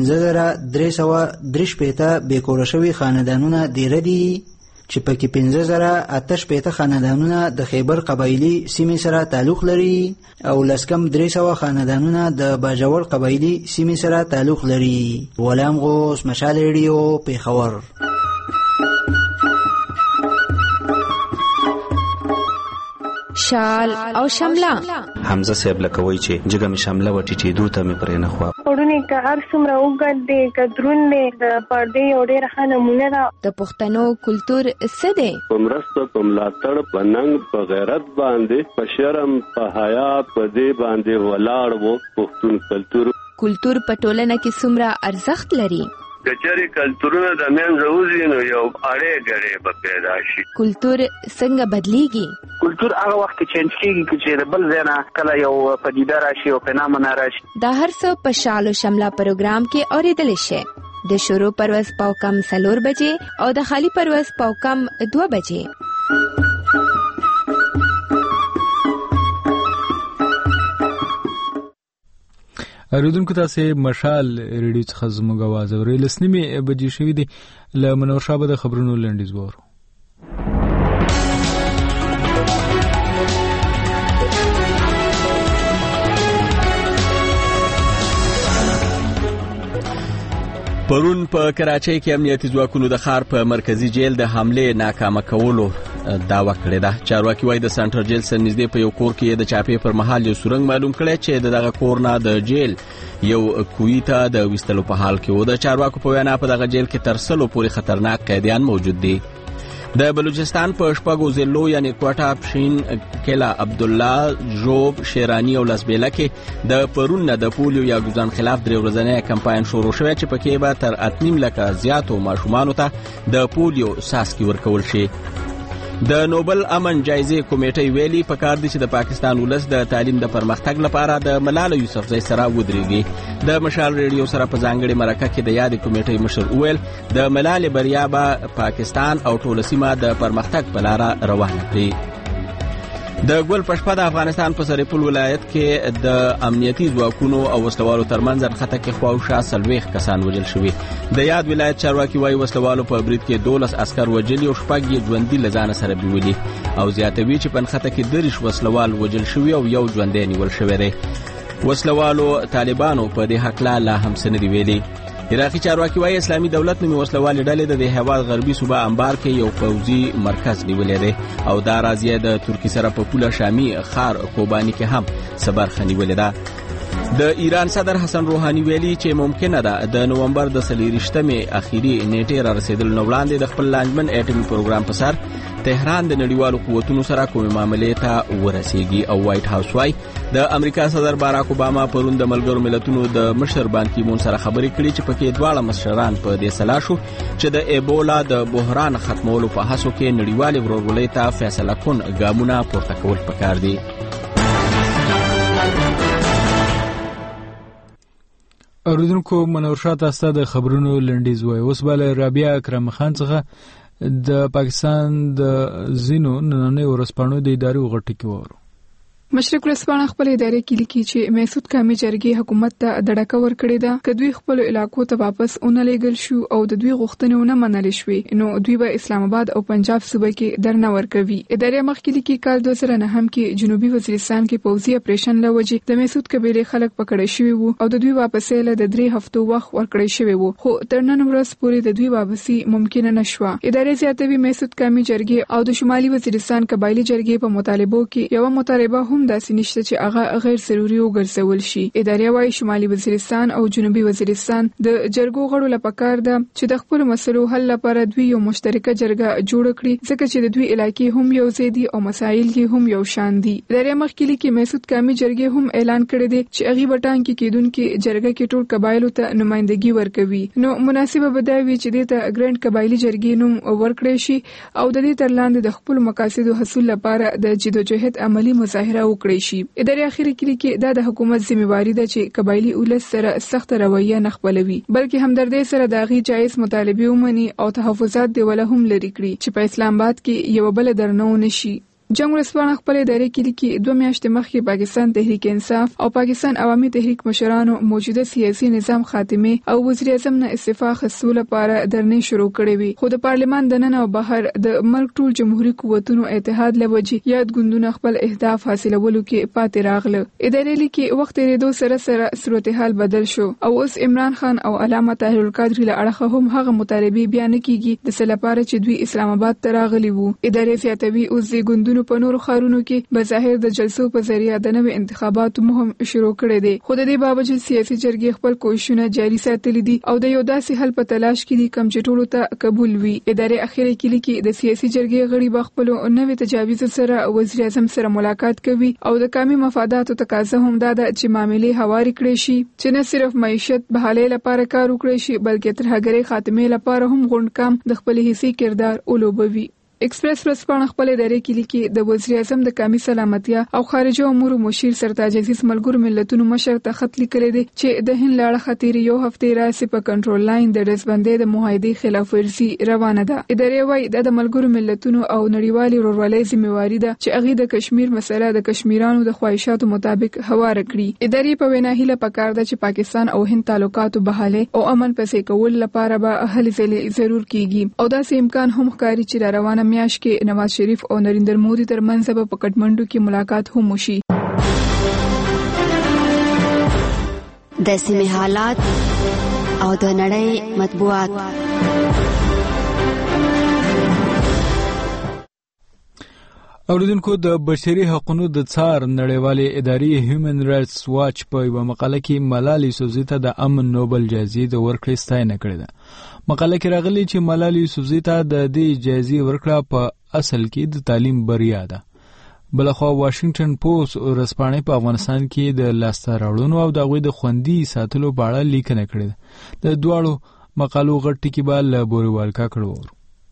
15313 بیکوره شوی خاندانونه ډیر دي چې پکې 15088 خاندانونه د خیبر قبایلی سیمې سره تعلق لري او لسکم 300 خاندانونه د باجوړ قبایلی سیمې سره تعلق لري. غلام غوث مشال ریډیو پیښور.
شال او شمله
حمزه صاحب لکوي چې جګه می شمله وټی چې دوته می پرې نه خو
پړونی که هر څومره وګد دی که درون دی د پردې یو ډېر ښه نمونه ده.
د پښتنو کلتور څه دی؟
په مرسته په ملاتړ په ننګ په غیرت باندې په شرم په حیا په دې باندې ولاړ وو پښتون کلتور.
کلتور په ټولنه کې څومره ارزښت لري؟
کچاري کلتورونه د منځه وځي نو یو اړې ګړې به پیدا شي.
کلتور څنګه بدلیږي؟
کلتور هغه وخت چینج کیږي چې د بل ځای نه کله یو پدیده راشي او فنامنا راشي.
دا هر څه په شال او شمله پروګرام کې اوریدل شي. د شروع پرواز پاوکم 4 بجې او د خالی پرواز پاوکم 2 بجې.
اوریدونکو تاسو مشال ریډیو څخه زموږ आवाज اورئ. لسنیمه بجې شوې دي. له منور شابه د خبرونو لنډیز وورو.
پرون په کراچۍ کې امنیتي ځواکونو د ښار په مرکزی جیل د حمله ناکامه کولو دعوه کړې ده. چارواکي وايي د سنټر جیل سره نږدې په یو کور کې د چاپې پر مهال یو سورنګ معلوم کړی چې دغه کور نه د جیل یو کوی ته د وستلو په حال کې و. د چارواکو په وینا په دغه جیل کې تر 100 پورې خطرناک قیدیان موجود دي. د بلوچستان په شپږو ضلعو یعنی کوټه، پښین، کلا، عبدالله، جوب، شیرانی او لسبیله کې د پرون نه د پولیو یا ګوزان خلاف 3 ورځنی کمپاین شروع شوی چې پکې به تر 8.5 لکه زیاتو ماشومانو ته د پولیو ساسکی ورکول شي. د نوبل امن جایزې کمیټې ویلي پکار دي چې د پاکستان ولس د تعلیم د پرمختګ لپاره د ملاله یوسفزۍ سره ودرېږي. د مشال ریډیو سره په ځانګړي مرکه کې د یاد کمیټې مشر وویل د ملاله بریا به پاکستان او ټوله سیمه د پرمختګ په لار روانه کړي. د ګل پشپا د افغانستان په سرپل ولایت کې د امنیتي ځواکونو او وسلوالو ترمنځ خطه کې خواوشا 40 کسان وژل شوي. د یاد ولایت چارواکي وايي وسلوالو په برید کې 12 عسكر وژلي او 6 یې ژوندي لزان سره بیولي او زیاتوي چې په خطه کې 30 وسلوال وژل شوي او یو ژوندی نیول شوی دی. وسلوالو طالبانو په دې حق لا هم څه نه دی ویلي. عراقي چارواکي وايي اسلامي دولت نومي وسلوال ډلې د هیواد غربي صوبه انبار کې یو پوځي مرکز نیولې دی او دا راځي د ترکی سره په پوله شامي خار کوبانی کې هم صبر خنیولې ده. د ایران صدر حسن روحاني ویلي چې ممکنه ده د نومبر د 23مې اخیری نیټه را رسیدل نو وړاندې د خپل لانجمن اټومي پروګرام په سر تهران د نړیوالو قوتونو سره کومې معاملې ته ورسیږي او وایټ هاوس وايي د امریکا صدر باراک اوباما پرون د ملګرو ملتونو د مشر بان کی مون سره خبرې کړې چې پکې دواړه مشران په دې سلا شو چې د ایبولا د بحران ختمولو په هڅو کې نړیوال ورورولۍ ته فیصله کون ګامونه پورته کول پکار دي.
اوریدونکو منور شاه تاسو د خبرونو لنډیز وای. اوس بل رابعه اکرم خان څخه د پاکستان د زینو نننۍ ورسپانو د ادارې غټي کې وره.
مشرق ورسپانه خپل ادارې کې لیکي چې محسود کامي جرګې حکومت ته دړکه ورکړې ده چې دوی خپل علاقو ته واپس اونلېګل شو او د دوی غوښتنې نه منل شوې نو دوی به اسلام آباد او پنجاب صوبه کې درنه ورکوي. ادارې مخکې لیکي کال 2009 کې جنوبي وزیرستان کې پوځي اپریشن لوجې د محسود قبیله خلک پکړې شوی وو او د دوی واپسې له 3 هفتو وخت ورکړې شوی وو خو تر نن ورځ پورې د دوی واپسی ممکن نه شو. ادارې زیاتوي محسود کامي جرګې او د شمالي وزیرستان قبایلی جرګې په مطالبو کې یو مطالبه هم داسې نشته چې هغه غیر ضروري وګرځول شي. ادارې وايي شمالي وزیرستان او جنوبي وزیرستان د جرګو غړو لپاره ده چې د خپل مسلو حل لپاره دوی یو مشترکه جرګه جوړ کړي ځکه چې د دوی علاقې هم یو ځای دي او مسایل یې هم یو شان دي. ادارې مخکې لیکي محسود کامي جرګې هم اعلان کړی دی چې هغه بټان کې کېدونکو جرګه کې ټول قبایلو ته نمائندګي ورکوي نو مناسبه بداوي چې د ګرانډ قبایلی جرګې نوم ورکړي شي او د دې ترلاندې د خپل مقاصدو حصول لپاره د جدوجہد عملی مظاهره وکړي شي. ادارې اخیری کې دا د حکومت ذمہواری ده چې قبایلی اولس سره سخت رویه نه خپلوي بلکې همدردی سره د غي جایز مطالبه ومني او تحفظات دی ولا هم لري کړی چې په اسلام آباد کې یو بل درنو نشي. جنگ ورسپانه خپل ادارې کې لیکي 2 میاشتې مخکې پاکستان تحریک انصاف او پاکستان عوامي تحریک مشرانو موجوده سیاسي نظام خاتمه او وزیر اعظم نه استعفا خصول لپاره درنې شروع کړې وي خو د پارلمان د نن او بهر د ملک ټول جمهوریت قوتونو اتحاد لوجي یاد ګوندونه خپل اهداف حاصلولو کې پاتې راغله. ادارې لیکي وخت لري سره صورتحال بدل شو او اوس عمران خان او علامه طاهر القادری له اړخه هم هغه مطالبه بیان کیږي د سلپاره چې دوی اسلام آباد ته راغلي وو. ادارې زیاتوي اوس د ګوندونو په نورو خارونو کې بظاهر د جلسو په ذریعہ د نوې انتخاباتو مهم شروع کړي دي خو د دې باوجود سیاسي جرګې خپل کوښښونه جاري ساتلي دي او د یو داسې حل په تلاش کې دي کوم چې ټولو ته قبول وي. ادارې اخیری کې لیکي د سیاسي جرګې غړي به خپل نوې تجاویز سره وزیر اعظم سره ملاقات کوي او د قومي مفاداتو تقاضا هم دا ده چې معاملې هواري کړي شي چې نه صرف معیشت بحالۍ لپاره کار وکړي شي بلکې ترهګرۍ خاتمه لپاره هم غونډ کام د خپل حصي کردار ولوبوي. ایکسپریس ورځپاڼه خپل ادارې کې لیکي د وزیر اعظم د قومي سلامتیا او خارجه امور مشیر سرتاج عزیز ملګرو ملتونو مشر ته خط لیکلی دی چې د هند لاړه خطر یو هفته راځي په کنټرول لاین د دزبندې د معاهدې خلاف ورزي روانه ده. ادارې وايي د ملګرو ملتونو او نړیوالي ورورولۍ ذمہواری ده چې هغه د کشمیر مسله د کشمیرانو د خواهشاتو مطابق هواره کړي. ادارې په وینا هیله پکار ده چې پاکستان او هند تعلقاتو بحاله او امن پسې کول لپاره به هلې ځلې ضرور کیږي او دا سه امکان هم ښکاري چې روانه میاش کې نواز شریف او نریندر مودي ترمنځ په کټمنډو کې ملاقات هم وشي.
د سیمې حالات او د نړۍ مطبوعات.
اوریدونکو د بشري حقوقو د څار نړیوالې ادارې هیومن رائټس واچ په یو مقاله کې ملالۍ یوسفزۍ ته د امن نوبل جایزې د ورکړې ستاینه کړې ده. مقاله کې راغلي چې ملالۍ یوسفزۍ ته د دې جایزې ورکړه په اصل کې د تعلیم بریا ده. بلخوا واشنگټن پوسټ ورځپاڼه په افغانستان کې د لاسته راوړنو او د غوي د خوندي ساتلو په اړه لیکنه کړې ده. د دواړو مقالو غټ ټکی به له بوريوالکا کړو.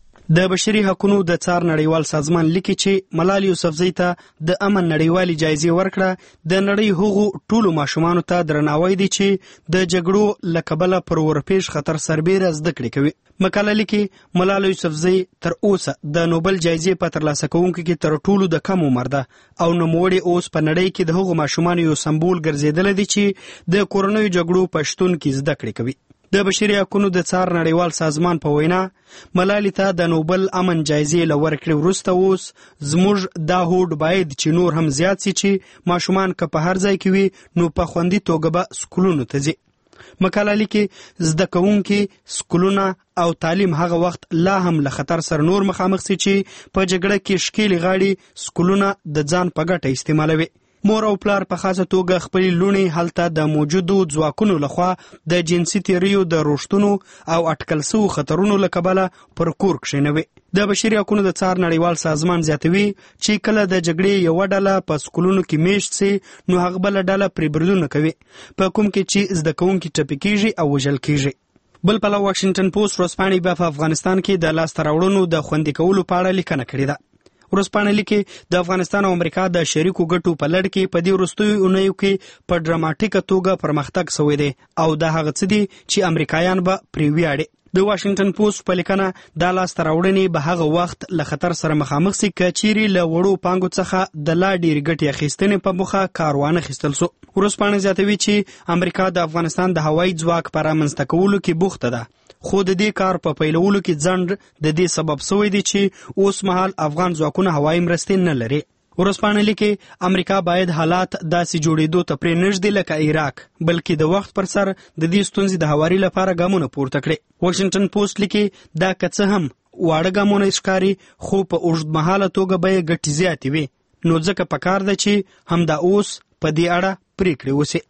د بشري حقوقو د څار نړیوال سازمان لیکي چې ملالۍ یوسفزۍ ته د امن نړیوالي جایزې ورکړه د نړۍ هغو ټولو ماشومانو ته درناوی دی چې د جګړو لکبله پر ورپېښ خطر سربېره زده کړې کوي. مقاله لیکي ملالۍ یوسفزۍ تر اوسه د نوبل جایزې په ترلاسه کوونکو کې تر ټولو د کم عمر ده او نوموړې اوس په نړۍ کې د هغو ماشومانو یو سمبول ګرځېدلی دی چې د کورنیو جګړو په شتون کې زده کړې کوي. د بشري حقوقو د څار نړیوال سازمان په وینا ملالۍ ته د نوبل امن جایزې له ورکړې وروسته اوس زموږ دا هوډ باید چې نور هم زیات سي چې ماشومان که په هر ځای کې وي نو په خوندي توګه به سکولونو ته ځي. مقاله لیکي زده کوونکي سکولونه او تعلیم هغه وخت لا هم له خطر سره نور مخامخ سي چې په جګړه کې شکیلې غاړي سکولونه د ځان په ګټه استعمالوي. مور او پلار په خاصه توګه خپل لونی هلته د موجودو ځواکونو لخوا د جنسي تیریو د روشتونو او اټکل سو خطرونو لکبله پر کور کښینوي. د بشري حقوقو د څار نړیوال سازمان زیاتوي چې کله د جګړې یو ډله په سکولونو کې میشت سي نو هغه بل ډله پرې بریدونه کوي په کوم کې چې زده کوونکي ټپي کیږي او وژل کیږي. بل پلو واشنگټن پوسټ ورځپاڼې په افغانستان کې د لاسته راوړنو د خوندي کولو په اړه لیکنه کړې ده. ورځپاڼه لیکي د افغانستان او امریکا د شریکو ګټو په لړ کې په دې وروستیو اونیو کې په ډراماټیکه توګه پرمختګ شوی دی او دا هغه څه دي چې امریکایان به پرې ویاړي. د واشنگټن پوسټ په لیکنه دا لاسته راوړنې به هغه وخت له خطر سره مخامخ سي که چیرې له وړو پانګو څخه د لا ډېرې ګټې اخیستنې په موخه کار وانه اخیستل سو. ورځپاڼه زیاتوي چې امریکا د افغانستان د هوایي ځواک په رامنځته کولو کې بوخته ده خو د دې کار په پیلولو کې ځنډ د دې سبب شوی دی چې اوس مهال افغان ځواکونه هوایي مرستې نه لري. ورځپاڼه لیکي امریکا باید حالات داسې جوړېدو ته پرې نږدې لکه عراق بلکې د وخت پر سر د دې ستونزې د هواري لپاره ګامونه پورته کړي. واشنگټن پوسټ لیکي دا که څه هم واړه ګامونه ښکاري خو په اوږدمهاله توګه به یې ګټې زیاتې وي نو ځکه پکار ده چې همدا اوس په دې اړه پریکړې وشي.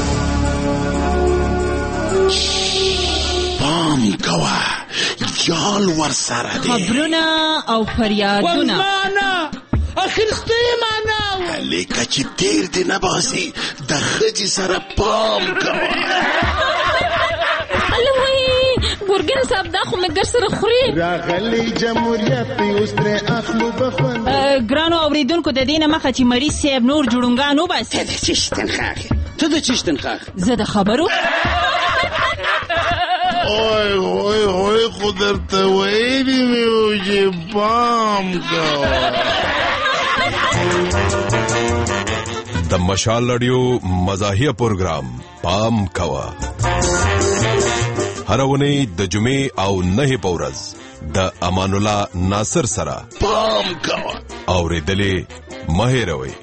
پام کوه جال ورسره دی
خبرونه او فریادونه
اخرسته معنا لیکه چې تیر دی نه باسي د خځې سره پام کوه.
ګورګین صاحب دا خو مګر سره خوري
راغلی جمهوریت اوس ترې اخلو بخون.
ګرانو اوریدونکو د دې نه مخه چې مریض صاحب نور جوړونګان وباسي.
ته د چشتن خاخ
زه د خبرو
اوی خو درته ویلي مې و چې پام کوه.
د مشال رادیو مزاحیه پروګرام پام کوه هر ونی د جمعې او نه په ورځ د امان الله ناصر سره
پام کوه
اورېدلې مه هېروئ.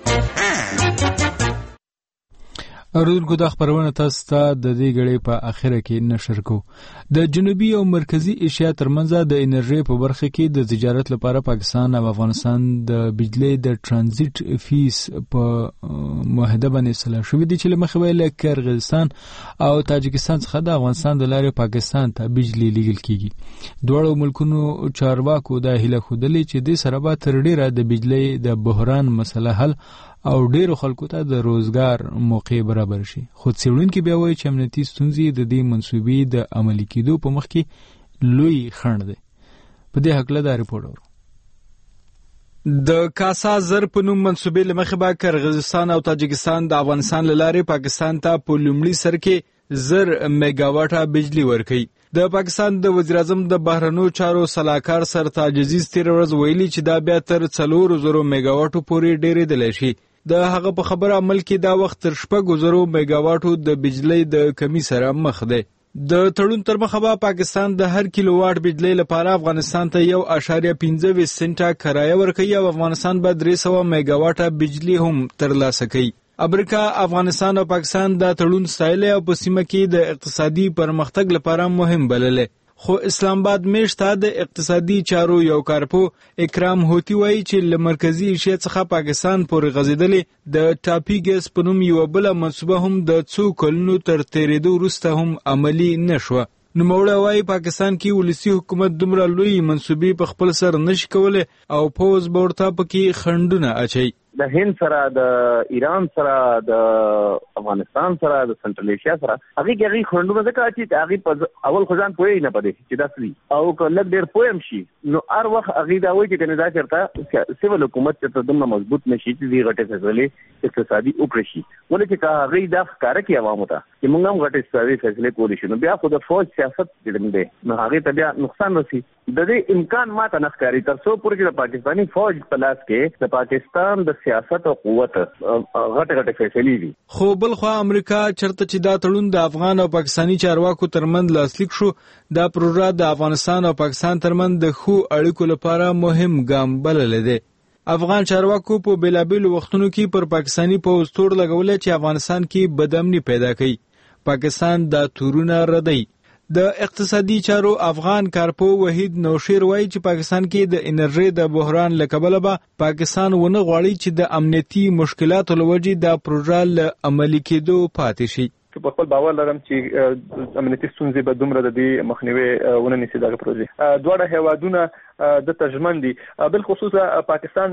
اوریدونکو دا خبرونه تاسو ته د دې غړي په اخره کې نشر کو. د جنوبي او مرکزی ایشیا ترمنځ د انرژي په برخه کې د تجارت لپاره پاکستان او افغانستان د بجلی د ترانزیت فیس په معاهده باندې سلا شوې دي چې لمخې ویل کرغستان او تاجکستان څخه د افغانستان د لارې پاکستان ته بجلی لیږل کیږي. دوه ملکونو چارواکو د هله خودلې چې د سره به تر ډیره د بجلی د بحران مسله حل او ډیرو خلکو ته د روزګار موقع برابر شي. خو څېړونکي بیا وایي چې امنیتي ستونزې د دې منصوبې د عملي کېدو په مخ کې لوی خنډ دی. په دې هکله دا ریپورټ ورو د کاسا زر په نوم منسوبې لمخې به قرغیزستان او تاجکستان د افغانستان لاره پاکستان ته په لومړي سر کې 1000 میگاواټه بجلی ورکړي. د پاکستان د وزیر اعظم د بهرنیو چارو سلاکار سرتاج عزیز تیر ورځ ویلي چې دا بیا تر 4000 میگاواټو پورې ډیرېدلی شي. د هغه په خبره عمل کې دا وخت تر 600 میگاواټو د بجلی د کمی سره مخ دی. د تړون تر مخه به پاکستان د هر کیلو واټ بجلی لپاره افغانستان ته 1.25 سنټه کرایه ورکوي او افغانستان به 300 میگاواټه بجلی هم ترلاسه کوي. امریکا، افغانستان او پاکستان د تړون ستایل او په سیمه کې د اقتصادي پرمختګ لپاره مهم بلل. خو اسلام آباد میشته د اقتصادي چارو یو کارپو اکرام هوتی وایي چې له مرکزی ایشیا څخه پاکستان پورې غځېدلې د ټاپي ګیس په نوم یو بل منصوبه هم د څو کلونو تر تیرېدو وروسته هم عملی نشوه. نوموړی وایي پاکستان کې ولسی حکومت دومره لوی منصوبې په خپل سر نشي کولی او پوز به ورته پکې خنډونه اچي.
د هند سره، د ایران سره، د افغانستان سره، د سنټرل ایشیا سره هغه خنډونه ځکه چې هغه په اول خزان پوهې نه پدې چې دا څه او کله ډېر پوهم شي نو هر وخت هغه دا وایي چې کنه دا چرته سیول حکومت ته دومره مضبوط نشي چې دې غټه فیصله اقتصادي وکړي شي. ولې چې هغه دا ښکارا کوي عوامو ته چې موږ هم غټه اقتصادي فیصله کولی شو نو بیا خو د فوج سیاست جوړم دی نو هغه ته بیا نقصان رسي. د دې امکان ماته نه ښکاري تر څو پورې د پاکستاني فوج په لاس کې د پاکستان د سیاست او قوت غټه فیصلې دي.
خو بل خو امریکا چرته چې دا تړون د افغان او پاکستاني چارواکو ترمنځ لاسلیک شو دا پروژه د افغانستان او پاکستان ترمنځ د ښو اړیکو لپاره مهم ګام بلل دی. افغان چارواکو په بیلابیلو وختونو کې پر پاکستاني پوځ تور لګولې چې افغانستان کې بدامني پیدا کړي. پاکستان دا تورونه ردی. د اقتصادي چارو افغان کارپو وحید نوشیر وایي چې پاکستان کې د انرژي د بحران له کبله به پاکستان ونه غواړي چې د امنیتي مشکلاتو له وجې دا پروژه له عملي کېدو پاتې شي.
په خپل باور لرم چې امنیتي ستونزې به دومره د دې مخنیوي ونه نیسي دغه پروژې. دواړه هیوادونه د ترجمن دي. بل خصوص پاکستان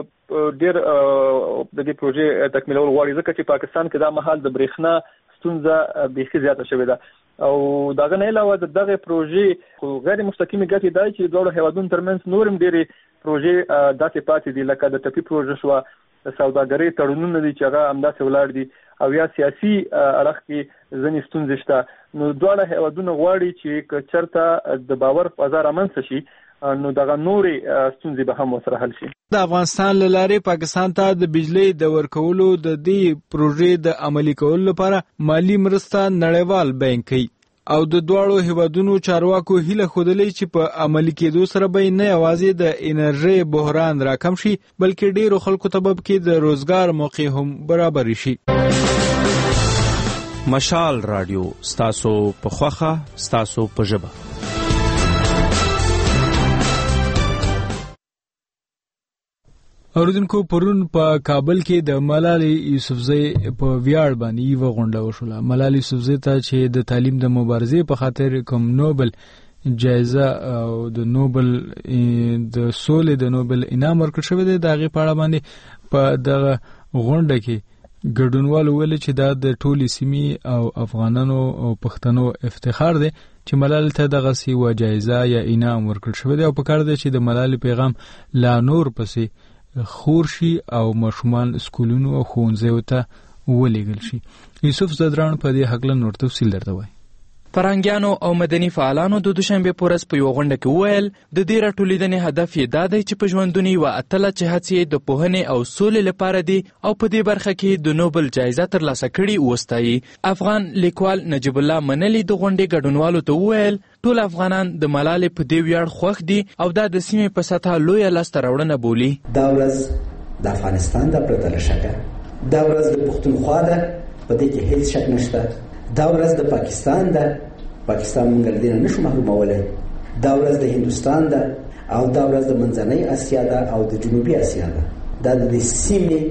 ډېر د دې پروژې تکمیلول غواړي ځکه چې پاکستان کې دا مهال د برېښنا ستونزه بیخي زیاته شوې ده او داغه نه علاوه دغه پروژې غیر مستقیمه ګټې دی چې دوه هیوادونو ترمنځ نورم ډېری پروژې داسې پاتې دي لکه د ټپي پروژه شو، د سوداګرۍ تړونونه دي چې هغه همداسې ولاړ دي او یا سیاسي اړخ کې ځینې ستونزې شته. نو دوه هیوادونه غواړي چې چرته د باور فضا رامنځته شي نو دغه نورې ستونزې به هم ورسره حل شي.
د افغانستان له لارې پاکستان ته د بجلی د ورکولو د دې پروژې د عملي کولو لپاره مالی مرسته نړیوال بانک کوي او د دواړو هیوادونو چارواکو هیله ښودلې چې په عملي کېدو سره به نه یوازې د انرژي بحران راکم شي بلکې ډېرو خلکو ته به کې د روزګار موقع هم برابر شي.
مشال رادیو ستاسو په خوخه ستاسو په ژبه.
اوریدونکو پرون په کابل کې د ملالۍ یوسفزۍ په ویاړ باندې یو غونډه وشوله. ملالۍ یوسفزۍ ته چې د تعلیم د مبارزې په خاطر کوم نوبل جایزه او د نوبل د سولې د نوبل انعام ورکړل شوی دی د هغې په اړه باندې په دغه غونډه کې ګډونوالو ویل چې دا د ټولې سیمې او افغانانو او پښتنو افتخار دی چې ملالۍ ته دغسې یوه جایزه یا انعام ورکړل شوی دی او پکار دی چې د ملالۍ پیغام لا نور پسې خور شي او ماشومان سکولونو او ښوونځیو ته ولېږل شي. یوسف زدران په دې هکله نور تفصیل درته وایي.
فرهنګیانو او مدني فعالانو د دوشنبه په ورځ په یو غونډه کې وویل د دې راټولیدنې هدف یې دا دی چې په ژوندوني و اتله چې هڅې د پوهنې او سولې لپاره دي او په دې برخه کې د نوبل جایزه ترلاسه کړي وستایي. افغان لیکوال نجیب الله منلی د غونډې ګډونوالو ته وویل ټول افغانان د ملالۍ په دې ویاړ خوښ دي او دا د سیمې په سطحه لویه لاسته راوړنه بولي.
دا ورځ د افغانستان د پرته شکه، دا ورځ د پښتونخوا ده په دې کې هیڅ شک نشته. دا ورځ د پاکستان ده، پاکستان موږ له دې نشو محرومولی. دا ورځ د هندوستان ده او دا ورځ د منځنۍ اسیا ده او د جنوبي اسیا ده. دا د دې سیمې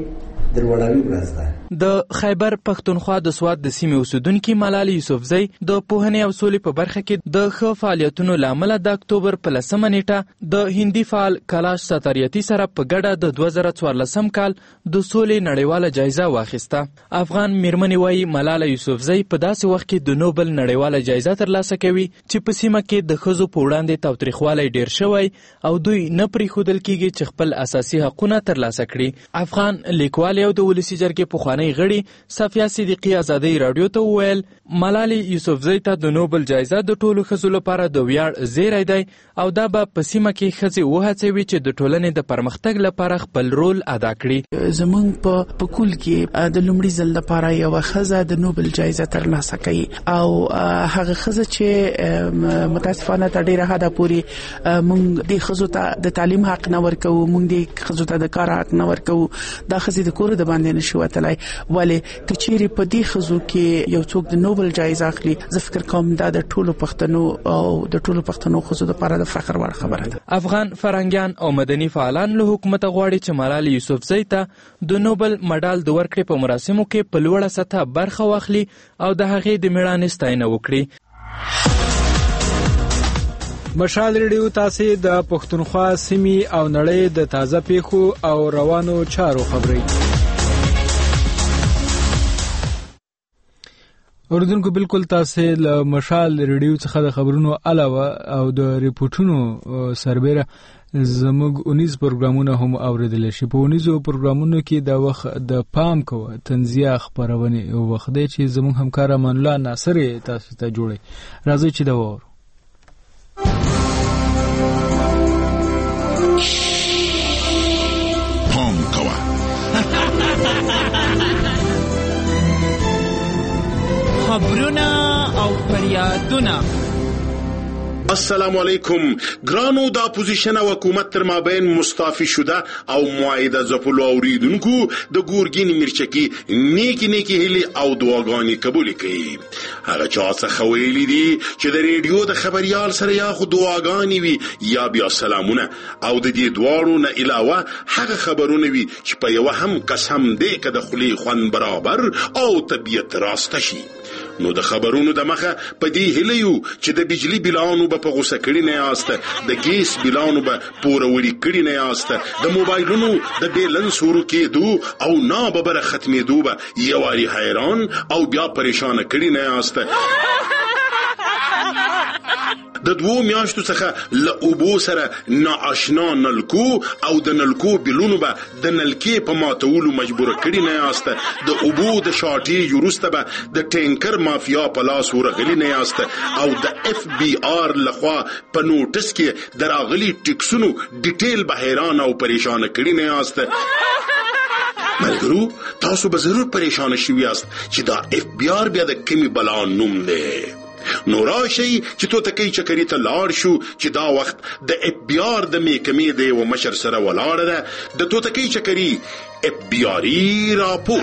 د لوړاوي ورځ ده.
د خیبر پښتونخوا د سوات د سیمې اوسیدونکي ملالۍ یوسفزۍ د پوهنې او سولې په برخه کې د ښه فعالیتونو له امله د اکتوبر په 10 نیټه د هندي فعال کلاش ستاریتي سره په ګډه د 2014 کال د سولې نړیواله جایزه واخیسته. افغان میرمنې وایي ملالۍ یوسفزۍ په داسې وخت کې د نوبل نړیواله جایزه ترلاسه کوي چې په سیمه کې د ښځو په وړاندې تاوتریخوالی ډیر شوی او دوی نه پرېښودل کېږي چې خپل اساسي حقونه ترلاسه کړي. افغان لیکوال او د ولسي جرګې پخوانی غړي صفیه صدیقي ازادۍ راډیو ته وویل ملالۍ یوسفزۍ ته د نوبل جایزه د ټولو ښځو لپاره د ویاړ زیری دی او دا به په سیمه کې ښځې وهڅوي چې د ټولنې د پرمختګ لپاره خپل رول ادا کړي.
زمونږ په کل کې د لومړي ځل لپاره یوه ښځه د نوبل جایزه ترلاسه کوي او هغه ښځه چې متاسفانه تر ډېره حده پورې موږ دې ښځو ته د تعلیم حق نه ورکوو، موږ دې ښځو ته د کار حق نه ورکوو، دا ښځې د کور د باندې نشي وتلی. ولې که چیرې په دې ښځو کې یو څوک د نوبل جایزه اخلي زه فکر کوم دا د ټولو پښتنو او د ټولو پښتنو ښځو لپاره د فخر وړ خبره ده.
افغان فرهنګیان او مدني فعالان له حکومته غواړي چې ملالۍ یوسفزۍ ته د نوبل مډال د ورکړې په مراسمو کې په لوړه سطحه برخه واخلي او د هغې د مېړانې ستاینه وکړي.
مشال ریډیو تاسو د پښتونخوا سیمې او نړۍ د تازه پیښو او روانو چارو خبري اوردونکو. بالکل تاسو له مشال ریډیو څخه د خبرونو علاوه او د ریپورتونو سربېره زموږ 19 پروګرامونه هم اوریدل شي. په 19 پروګرامونو کې د وخت د پام کوه تنزیه خبرونه وخت دی چې زموږ همکار امان الله ناصر تاسو ته جوړي. راځي چې دا وور
پام کوه.
خبرونه او فریادونه.
السلام علیکم. ګرانو د اپوزیشن او حکومت تر مابین مستعفی شده او معاهده ځپلو اوریدونکو د ګورګین میرچکي نیکی هلي او دعاګانې قبول کړي. هغه چا څخه ویلي دي چې د ریډیو د خبريال سره یا خو دعاګانې وي یا بیا سلامونه او د دې دواړو نه علاوه هغه خبرونه وي چې په یو هم قسم دی که د خلی خوان برابر او طبيعت راسته شي. نو د خبرونو د مخه په دې هلیو چې د بجلی بلانو په غوسه کړي نه یاسته، د ګیس بلانو په پوروري کړي نه یاسته، د موبایلونو د بیلنس ورو کېدو او نه به ختمېدو به یواري حیران او بیا پریشان کړي نه یاسته. د 2 میاشتو څخه له اوبو سره ناآشنا نلکو او د نلکو بلونو به د نلکې په ماتولو مجبور کړي نه یاسته. د اوبو د شاټي وروسته به د ټینکر مافیا په لاس ورغلي نه یاسته او د اف بی آر لخوا په نوټس کې دراغلي ټیکسونو ډیټیل به حیران او پریشان کړي نه یاسته. ملګرو تاسو به ضرور پریشان شوي یاست چې دا اف بی آر بیا د کمی بلا نوم دی. نو راشي چې تو تکي چکري ته لاړ شو چې دا وخت د اف بی آر د میکمې دی و مشر سره ولاړه ده د تو تکي چکري اف بی آر راپور.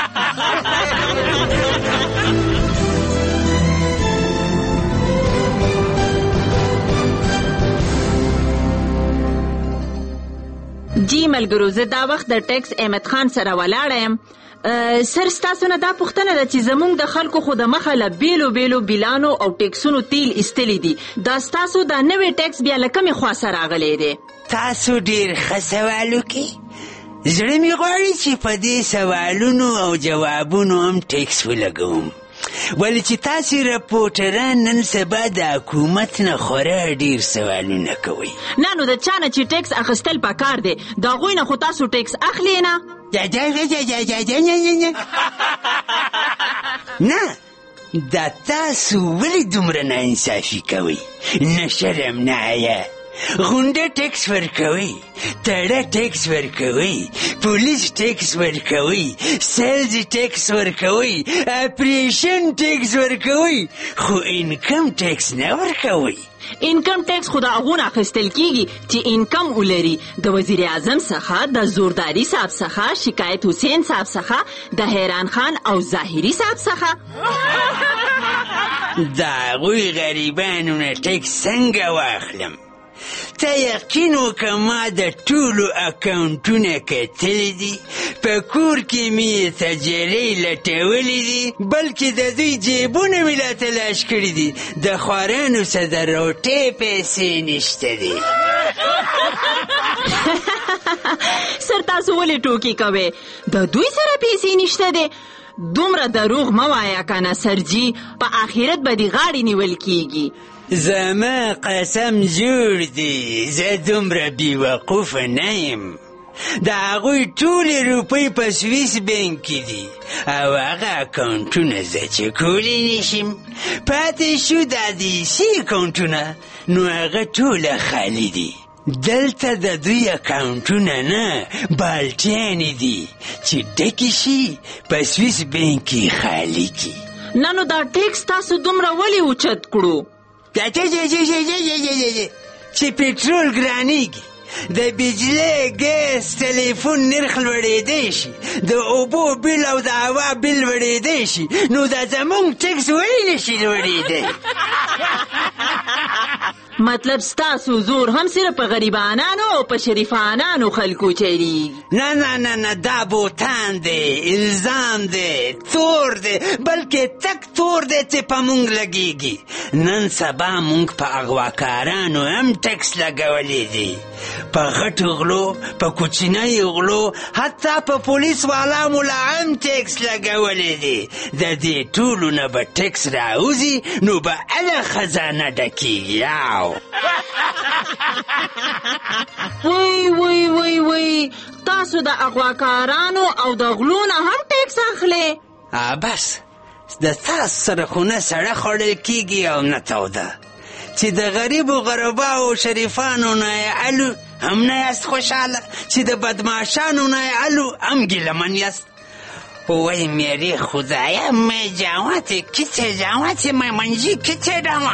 جی ملګرو زه دا وخت د ټیکس احمد خان سره ولاړه یم. سر ستاسو نه دا پوښتنه ده چې زموږ د خلکو خو د مخه له بیلو بلانو او ټیکسونو تیل ایستلی دي. دا ستاسو دا نوی ټیکس بیا له کومې خوا سره راغلی دی؟
تاسو ډېر ښه سوال وکړئ. زړه مې غواړي چې په دې سوالونو او جوابونو هم ټیکس ولګوم، ولې چې تاسو راپورټران نن سبا د حکومت نه خورا ډېر سوالونه کوئ.
نه نو د چا نه چې ټیکس اخیستل پکار دی د هغوی نه خو تاسو ټیکس اخلئ نه؟
نه دا تاسو ولې دومره ناانصافي کوئ؟ نه شرم نه حیا. غونډه ټیکس ورکوي، تړه ټیکس ورکوي، پولیس ټیکس ورکوي، سیلز ټیکس ورکوي، اپریشن ټیکس ورکوي، خو انکم ټیکس نه ورکوي.
انکم ټیکس خو د هغو نه اخیستل کیږي چې انکم ولري. د وزیر اعظم څخه، د زورداری صاحب څخه، شکایت حسین صاحب څخه، د حیران خان او ظاهري صاحب څخه.
د هغوی غریبانو نه ټیکس څنګه واخلم؟ ته یقین وکړه ما د ټولو اکاونټونه کتلي دي، په کور کې مې تجرۍ لټولې دي، بلکې د دوی جیبونه مې لا تلاش کړي دي، د خوارانو څه د روټۍ پیسې نشته دي.
سر تاسو ولې ټوکې کوئ؟ د دوی سره پیسې نشته دی؟ دومره دروغ مه وایه کنه سرجي، په آخرت به دې غاړې نیول کیږي.
زما قسم جوړ دی، زه دومره بیوقوفه نه یم. د هغوی ټولې روپۍ په سویس بانک کې دي او هغه اکاونټونه زه چې کولی نشم. پاتې شو د دیسي اکاونټونه، نو هغه ټوله خالي دي. دلته د دوی اکاونټونه نه بالټیانې دي چې ډکې شي په سویس بانک کې خالي کی.
نه نو دا ټیکس تاسو دومره ولې اوچت کړو؟
چې پټرول ګرانیږي، د بجلی ګیس تلیفون نرخ لوړېدی شي، د اوبو بیل او د هوا بیل لوړېدی شي، نو دا زمونږ ټیکس ولې نشي لوړېدی؟
مطلب ستاسو زور هم صرف په غریبانانو او په شریفانانو خلکو چلیږي؟
نه نه نه نه، دا بوتان دی، الزام دی، تور دی، بلکې تک تور دی چې په مونږ لګیږي. نن سبا مونږ په اغواکارانو هم ټکس لګولی دی، په غټو غلو، په کوچنۍ غلو، حتی په پولیس والا مولا هم ټکس لګولی دی. د دې ټولو نه به ټکس راوځي، نو به اله خزانه ډکیږي.
وای تاسو د اغواکارانو او د غلو نه هم ټکس اخلئ؟
بس د تاسو سره خو نه سړه خوړل کیږي او نه توده، چې د غریبو غرباو شریفانو نه الو هم نه یاست خوشحاله، چې د بدمعشانو نه الو هم ګیلمن یاست. وای میری خدایا میں جاوات کته جاوات میں منجی کته دما.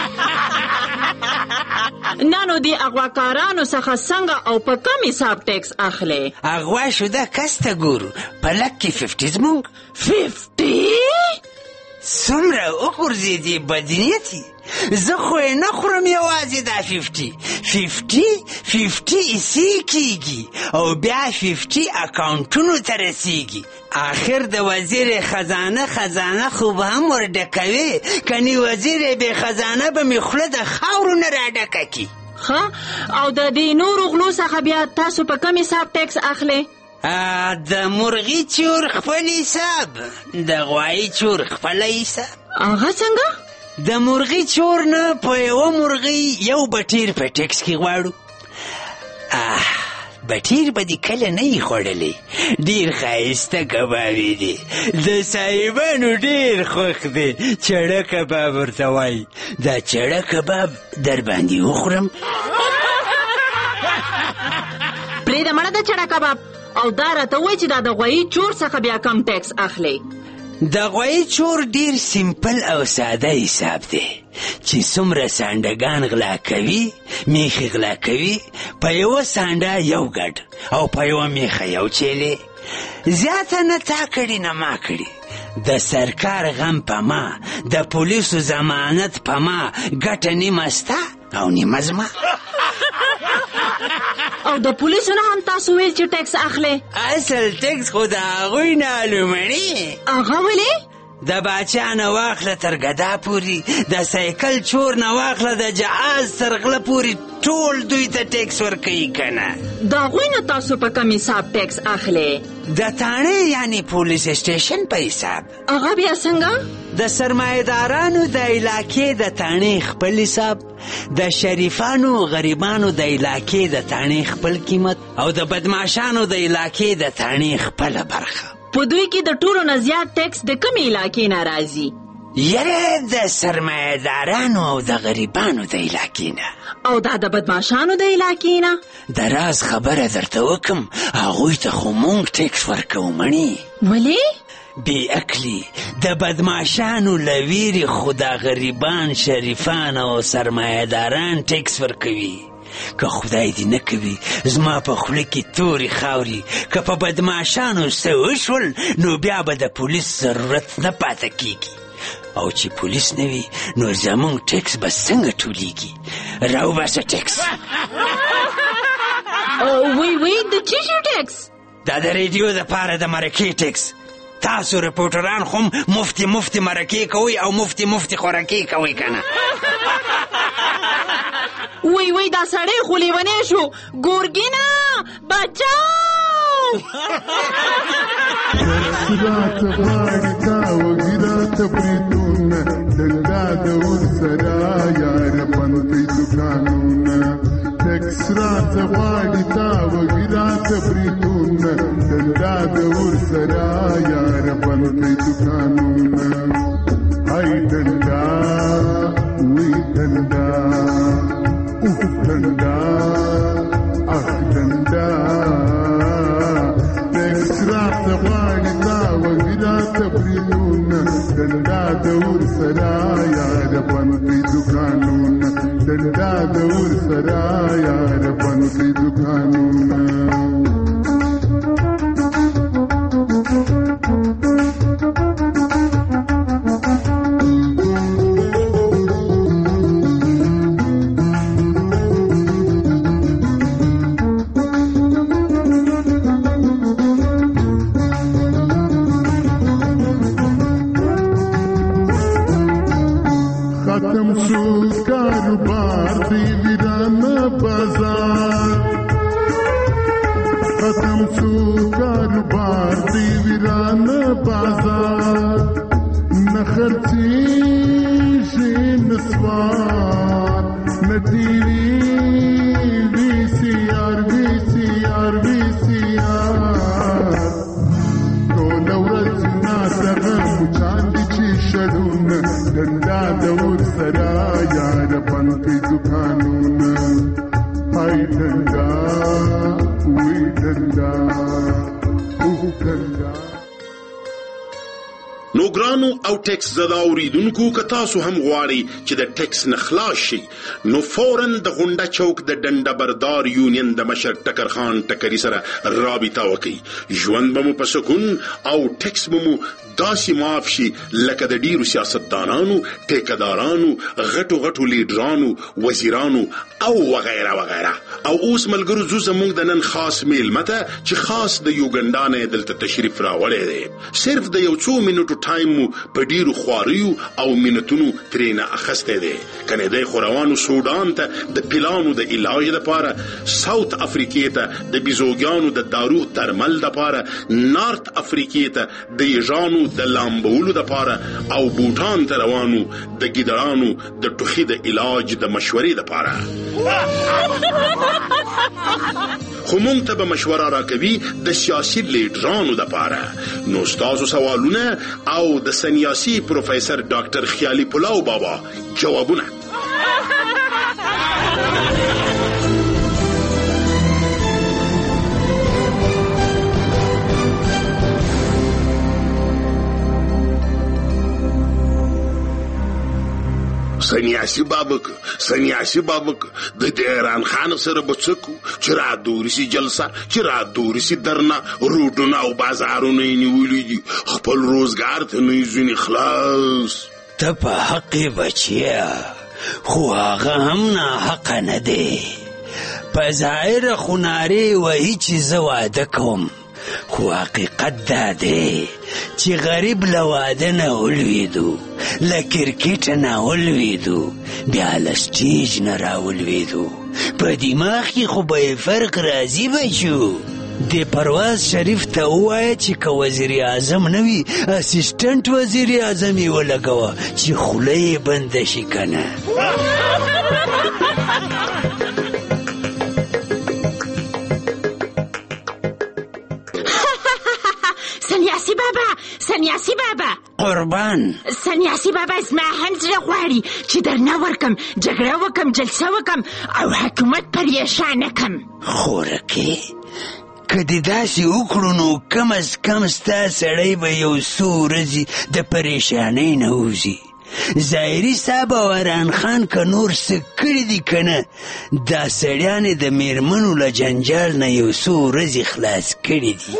نانو دی اغواکارانو څخه څنګه او په کم حساب ټیکس اخلي؟
اغوا شوده کسته ګورو په لکه 50 زمونږ 50 څومره وګرځېدي بدنیتي. زه خو یې نه خورم یوازې دا 50 ایسې کیږي او بیا 50 اکاونټونو ته رسیږي. آخر د وزیر خزانه خو به هم ورډکوي، کنی وزیر بې خزانه به مې خوله د خاورو نه راډکه کی.
ښه، او د دې نورو غلو څخه بیا تاسو په کم حساب ټیکس اخلئ؟
د مرغي چور خپل حساب، د غوایي چور خپل حساب.
هغه څنګه؟
د مرغي چور نه په یوه مرغۍ یو بټیر په ټیکس کې غواړو. بټیر به دې کله نه یې خوړلی، ډېر ښایسته کبابې دي، د صاحبانو ډېر خوښ دی. چړه کباب ورته وایي. دا چړه کباب در باندې وخورم؟
پرېږده مړه د چړه کباب، او دا راته وایي چې دا د غوایي چور څخه بیا کم ټیکس اخلئ؟
د غوایي چور ډیر سیمپل او ساده حساب دی چې څومره سانډګان غلا کوي، میخې غلا کوي، په یوه سانډه یو ګډ او په یوه میخه یو چیلې. زیاته نه تا کړي نه ما کړي، د سرکار غم په ما، د پولیسو ضمانت په ما، ګټه نیمه ستا او نیمه زما.
او د پولیسو نه هم تاسو ویل چې ټیکس اخلئ؟
اصل ټیکس خو د هغوی نه الومړي.
هغه ولې؟
د باچا نه واخله تر ګدا پورې، د سایکل چور نه واخله د جهاز تر غله پورې، ټول دوی ته ټیکس ورکوي کنه.
د هغوی نه تاسو په کم حساب ټیکس اخلئ؟
د تاڼې یعنی پولیس سټیشن په حساب.
هغه بیا څنګه؟
د سرمایه‌دارانو د علاقې د تاڼې خپل حساب، د شریفانو غریبانو د علاقې د تاڼې خپل قیمت، او د بدمعشانو د علاقې د تاڼې خپل برخه.
په دوی کې د ټولو نه زیات ټیکس د کومې علاقې نه راځي؟
یره د سرمایه‌دارانو او د غریبانو د علاقې نه.
او دا د بدمعشانو د علاقې نه؟
د راز خبره درته وکم، هغوی ته خو مونږ ټیکس ورکوو مڼې.
ولې؟
بې عقلي د بدمعشانو له ویرې خو د غریبان، شریفان او سرمایه‌داران ټیکس ورکوي. که خدای دې نه کوي زما په خوله کې تورې خاورې، که په بدمعشانو څه وشول نو بیا به د پولیس ضرورت نه پاته کیږي، او چې پولیس نه وي نو زمونږ ټیکس به څنګه ټولیږي؟ راوباسه ټیکس.
وی د څه شي ټیکس؟
دا د ریډیو دپاره د مرکې ټیکس. تاسو رپورټران خو مفتي مرکې کوئ او مفتي خوراکې کوئ که نه؟
وی دا سړی خو لیونی شو. ګورګینه بچاو.
راته غواړي تا وګراته بریتونه دنګا د ورسره یار بند کړي دوکانونه. ټیکس راته غواړي تا وګراته بریتونه دنګا د ورسره یار بند کړي دوکانونه. هاي دنګا وی دنګا اوه دنګا اخ دنګا. ټیکس راته غواړي تا وګراته بریتونه دنګا د ورسره یار بند کړي دوکانونه. دنګا د ورسره یار بند کړي دوکانونه. ختم شو کاروبار دی ویرانه بازار. ختم شو کاروبار دی ویرانه بازار. نه خرچیږي نسوار نه ټي وي وي سي آر ټوله ورځ ناڅغه مچان دي چې شړونه دنګا د ورسره یار بند کړي دوکانونه. هاي دنګا وی دنګا اوه دنګا.
نو ګرانو او ټیکس زده اوریدونکو که تاسو هم غواړئ چې د ټیکس نه خلاص شئ نو فوراً د غونډه چوک د ډنډه بردار یونین د مشر ټکر خان ټکري سره رابطه وکړئ. ژوند به مو په سکون او ټیکس به مو داسې معاف شي لکه د ډیرو سیاستدانانو، ټیکدارانو، غټو لیډرانو، وزیرانو او وغیره وغیره. او اوس ملګرو زو زموږ د نن خاص میلمه ته چې خاص د یوګنډا نه دلته تشریف راوړی دی. صرف د یو څو منټو ټایم مو په ډیرو خواریو او منتونو ترېنه اخستی دی. کنه دی خو روانو سودان ته د پیلانو د علاج دپاره، ساوت افریقې ته د بیزوګانو د دارو درمل دپاره، نارت افریقې ته د یژانو د لامبولو دپاره او بوټان ته روانو د ګیدړانو د ټوخي د علاج د مشورې دپاره. خو مونږ ته به مشوره راکوي د سیاسي لیډرانو دپاره. نو ستاسو سوالونه او د سنیاسي پروفیسر ډاکټر خیالي پلاو بابا جوابونه. سنیاسي بابک د ایران خان سره بچکو چې را دورسي جلسه، چې را دورسي درنه روډونه او بازارونه نیولې دي، خپل روزګار ته نه ځنی خلاص.
ته په حق بچیا خو هغه هم نه حق نه دی. په ظاهر خو نارې وایي چې زه واده کوم، خو حقیقت دا دی چې غریب له واده نه ولوېدو، له کرکټ نه ولوېدو، بیا له سټیج نه راولوېدو. په دماغ کې خو به یې فرق راځي بچو. د پرواز شریف ته ووایه چې که وزیر اعظم نه وي اسسټنټ وزیر اعظم یې ولګوه چې خوله یې بنده شي که نه.
سنیاسي بابا
قربان.
سنیاسي بابا زما هم زړه غواړي چې درنه ورکم، جګړه وکم، جلسه وکم او حکومت پریشانه کم.
خورکې که دې داسې وکړو نو کم از کم ستا سړی به یو څو ورځې د پریشانۍ نه وځي. ظاهري صاحب او اران خان که نور څه کړي دي که نه، دا سړیان د میرمنو له جنجال نه یو څو ورځې خلاص کړي دي.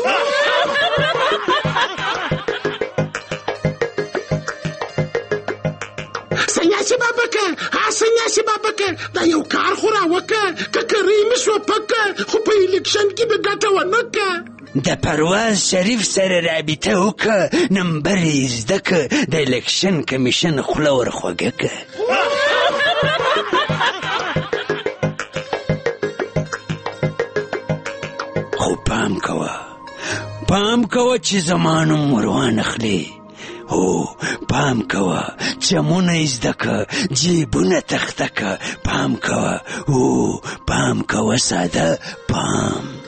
داسې بابا که دا یو کار خو راوکړه که کرۍ مې سوه پکه خو په الیکشن کې مې ګټه ونه کړه
د پرواز شریف سره رابطه وکړه نمبر یې زده که د الیکشن کمیشن خوله ورخوږه که خو پام کوه چې زما نوم وروانخلې هو پام کوه چمونه یې زده که جیبونه تخته که پام کوه هو پام کوه ساده پام